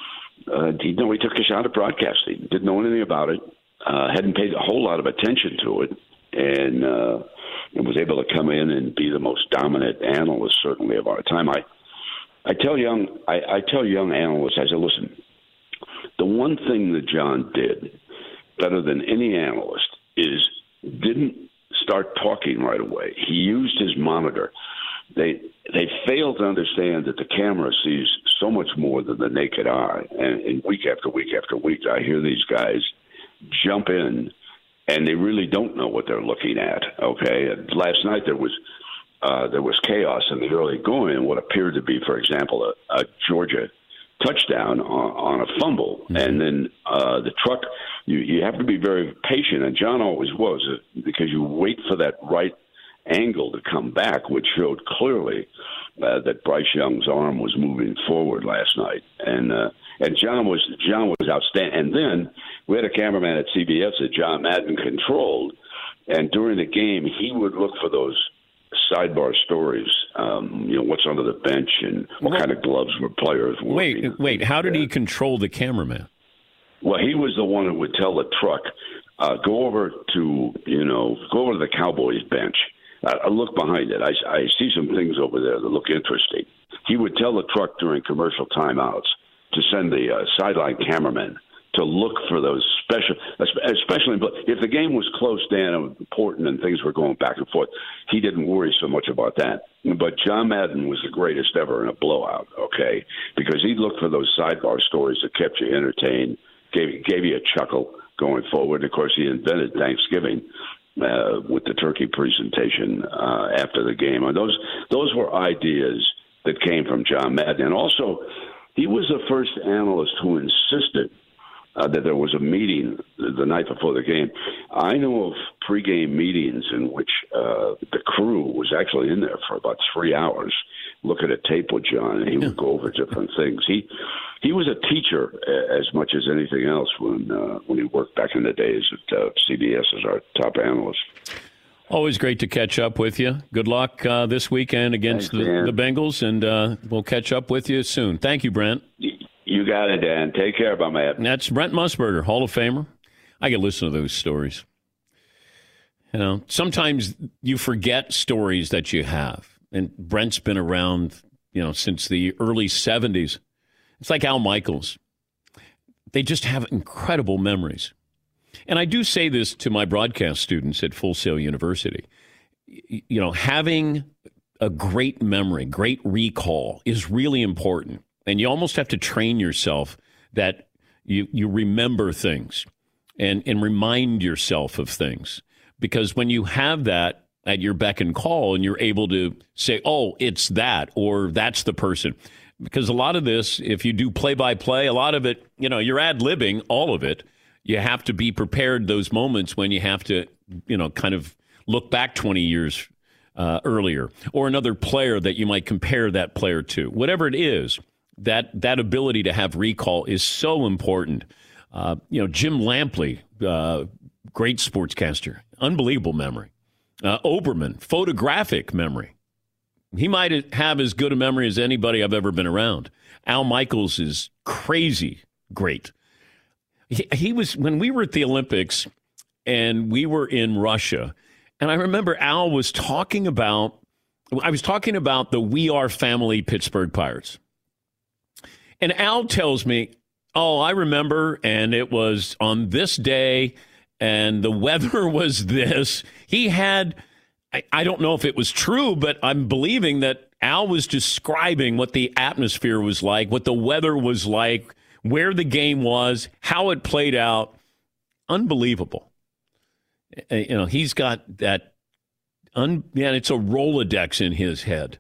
uh, he, you know, he took a shot at broadcasting. Didn't know anything about it. Uh, hadn't paid a whole lot of attention to it, and, uh, and was able to come in and be the most dominant analyst, certainly, of our time. I, I tell young, I, I tell young analysts, I say, listen, the one thing that John did better than any analyst is didn't start talking right away. He used his monitor. They they fail to understand that the camera sees so much more than the naked eye. And, and week after week after week, I hear these guys jump in, and they really don't know what they're looking at. Okay, and last night there was uh, there was chaos in the early going, and what appeared to be, for example, a, a Georgia touchdown on, on a fumble, mm-hmm. and then uh, the truck. You you have to be very patient, and John always was, because you wait for that right angle to come back, which showed clearly uh, that Bryce Young's arm was moving forward last night, and. Uh, And John was John was outstanding. And then we had a cameraman at C B S that John Madden controlled, and during the game he would look for those sidebar stories. Um, you know, what's under the bench and what well, kind of gloves were players wearing. Wait, wait. How did he control the cameraman? Well, he was the one who would tell the truck, uh, go over to you know, go over to the Cowboys bench. I, I look behind it. I, I see some things over there that look interesting. He would tell the truck during commercial timeouts to send the uh, sideline cameraman to look for those special, especially if the game was close, Dan, and important, and things were going back and forth. He didn't worry so much about that. But John Madden was the greatest ever in a blowout, okay, because he'd look for those sidebar stories that kept you entertained, gave, gave you a chuckle going forward. Of course, he invented Thanksgiving uh, with the turkey presentation uh, after the game. And those those were ideas that came from John Madden. And also, he was the first analyst who insisted uh, that there was a meeting the night before the game. I know of pregame meetings in which uh, the crew was actually in there for about three hours looking at tape with John, and he would go over different things. He he was a teacher as much as anything else when uh, when he worked back in the days at uh, C B S as our top analyst. Always great to catch up with you. Good luck uh, this weekend against Thanks, the, the Bengals, and uh, we'll catch up with you soon. Thank you, Brent. You got it, Dan. Take care, my man. That's Brent Musburger, Hall of Famer. I can listen to those stories. You know, sometimes you forget stories that you have, and Brent's been around, you know, since the early seventies. It's like Al Michaels. They just have incredible memories. And I do say this to my broadcast students at Full Sail University. You know, having a great memory, great recall is really important. And you almost have to train yourself that you, you remember things and, and remind yourself of things. Because when you have that at your beck and call and you're able to say, oh, it's that, or that's the person. Because a lot of this, if you do play-by-play, a lot of it, you know, you're ad-libbing, all of it. You have to be prepared those moments when you have to, you know, kind of look back twenty years uh, earlier, or another player that you might compare that player to. Whatever it is, that that ability to have recall is so important. Uh, you know, Jim Lampley, uh, great sportscaster, unbelievable memory. Uh, Oberman, photographic memory. He might have as good a memory as anybody I've ever been around. Al Michaels is crazy great. He, he was, when we were at the Olympics and we were in Russia, and I remember Al was talking about, I was talking about the We Are Family Pittsburgh Pirates. And Al tells me, oh, I remember, and it was on this day, and the weather was this. He had, I, I don't know if it was true, but I'm believing that Al was describing what the atmosphere was like, what the weather was like, where the game was, how it played out. Unbelievable. You know, he's got that, un, yeah, it's a Rolodex in his head.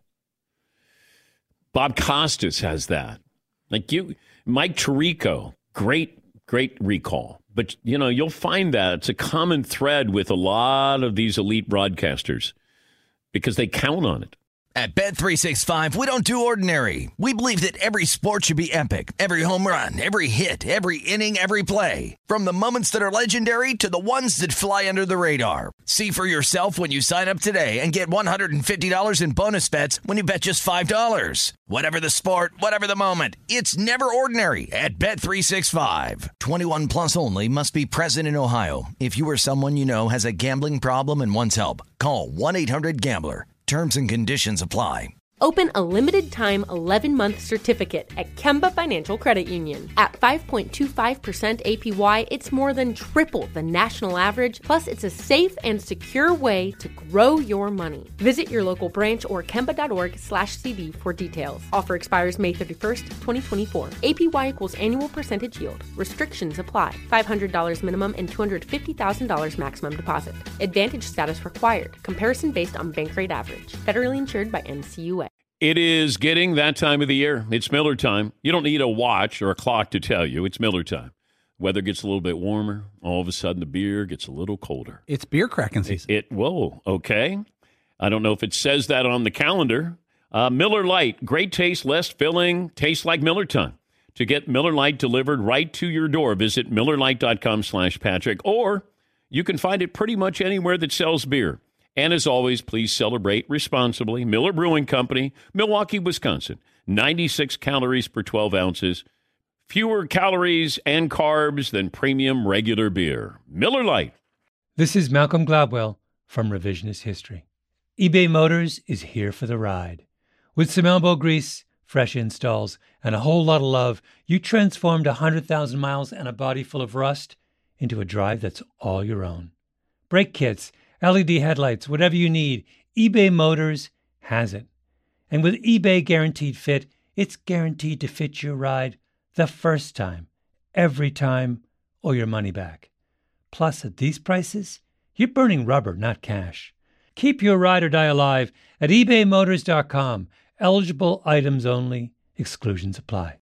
Bob Costas has that. Like you, Mike Tirico, great, great recall. But, you know, you'll find that it's a common thread with a lot of these elite broadcasters because they count on it. At Bet three sixty-five, we don't do ordinary. We believe that every sport should be epic. Every home run, every hit, every inning, every play. From the moments that are legendary to the ones that fly under the radar. See for yourself when you sign up today and get one hundred fifty dollars in bonus bets when you bet just five dollars. Whatever the sport, whatever the moment, it's never ordinary at Bet three sixty-five. twenty-one plus only. Must be present in Ohio. If you or someone you know has a gambling problem and wants help, call one eight hundred gambler. Terms and conditions apply. Open a limited-time eleven-month certificate at Kemba Financial Credit Union. At five point two five percent A P Y, it's more than triple the national average, plus it's a safe and secure way to grow your money. Visit your local branch or kemba.org slash CD for details. Offer expires May thirty-first, twenty twenty-four. A P Y equals annual percentage yield. Restrictions apply. five hundred dollars minimum and two hundred fifty thousand dollars maximum deposit. Advantage status required. Comparison based on bank rate average. Federally insured by N C U A. It is getting that time of the year. It's Miller time. You don't need a watch or a clock to tell you. It's Miller time. Weather gets a little bit warmer. All of a sudden, the beer gets a little colder. It's beer cracking season. It, it whoa, okay. I don't know if it says that on the calendar. Uh, Miller Lite, great taste, less filling, tastes like Miller time. To get Miller Lite delivered right to your door, visit MillerLite.com slash Patrick, or you can find it pretty much anywhere that sells beer. And as always, please celebrate responsibly. Miller Brewing Company, Milwaukee, Wisconsin. ninety-six calories per twelve ounces. Fewer calories and carbs than premium regular beer. Miller Lite. This is Malcolm Gladwell from Revisionist History. eBay Motors is here for the ride. With some elbow grease, fresh installs, and a whole lot of love, you transformed one hundred thousand miles and a body full of rust into a drive that's all your own. Brake kits, L E D headlights, whatever you need, eBay Motors has it. And with eBay Guaranteed Fit, it's guaranteed to fit your ride the first time, every time, or your money back. Plus, at these prices, you're burning rubber, not cash. Keep your ride or die alive at ebay motors dot com. Eligible items only. Exclusions apply.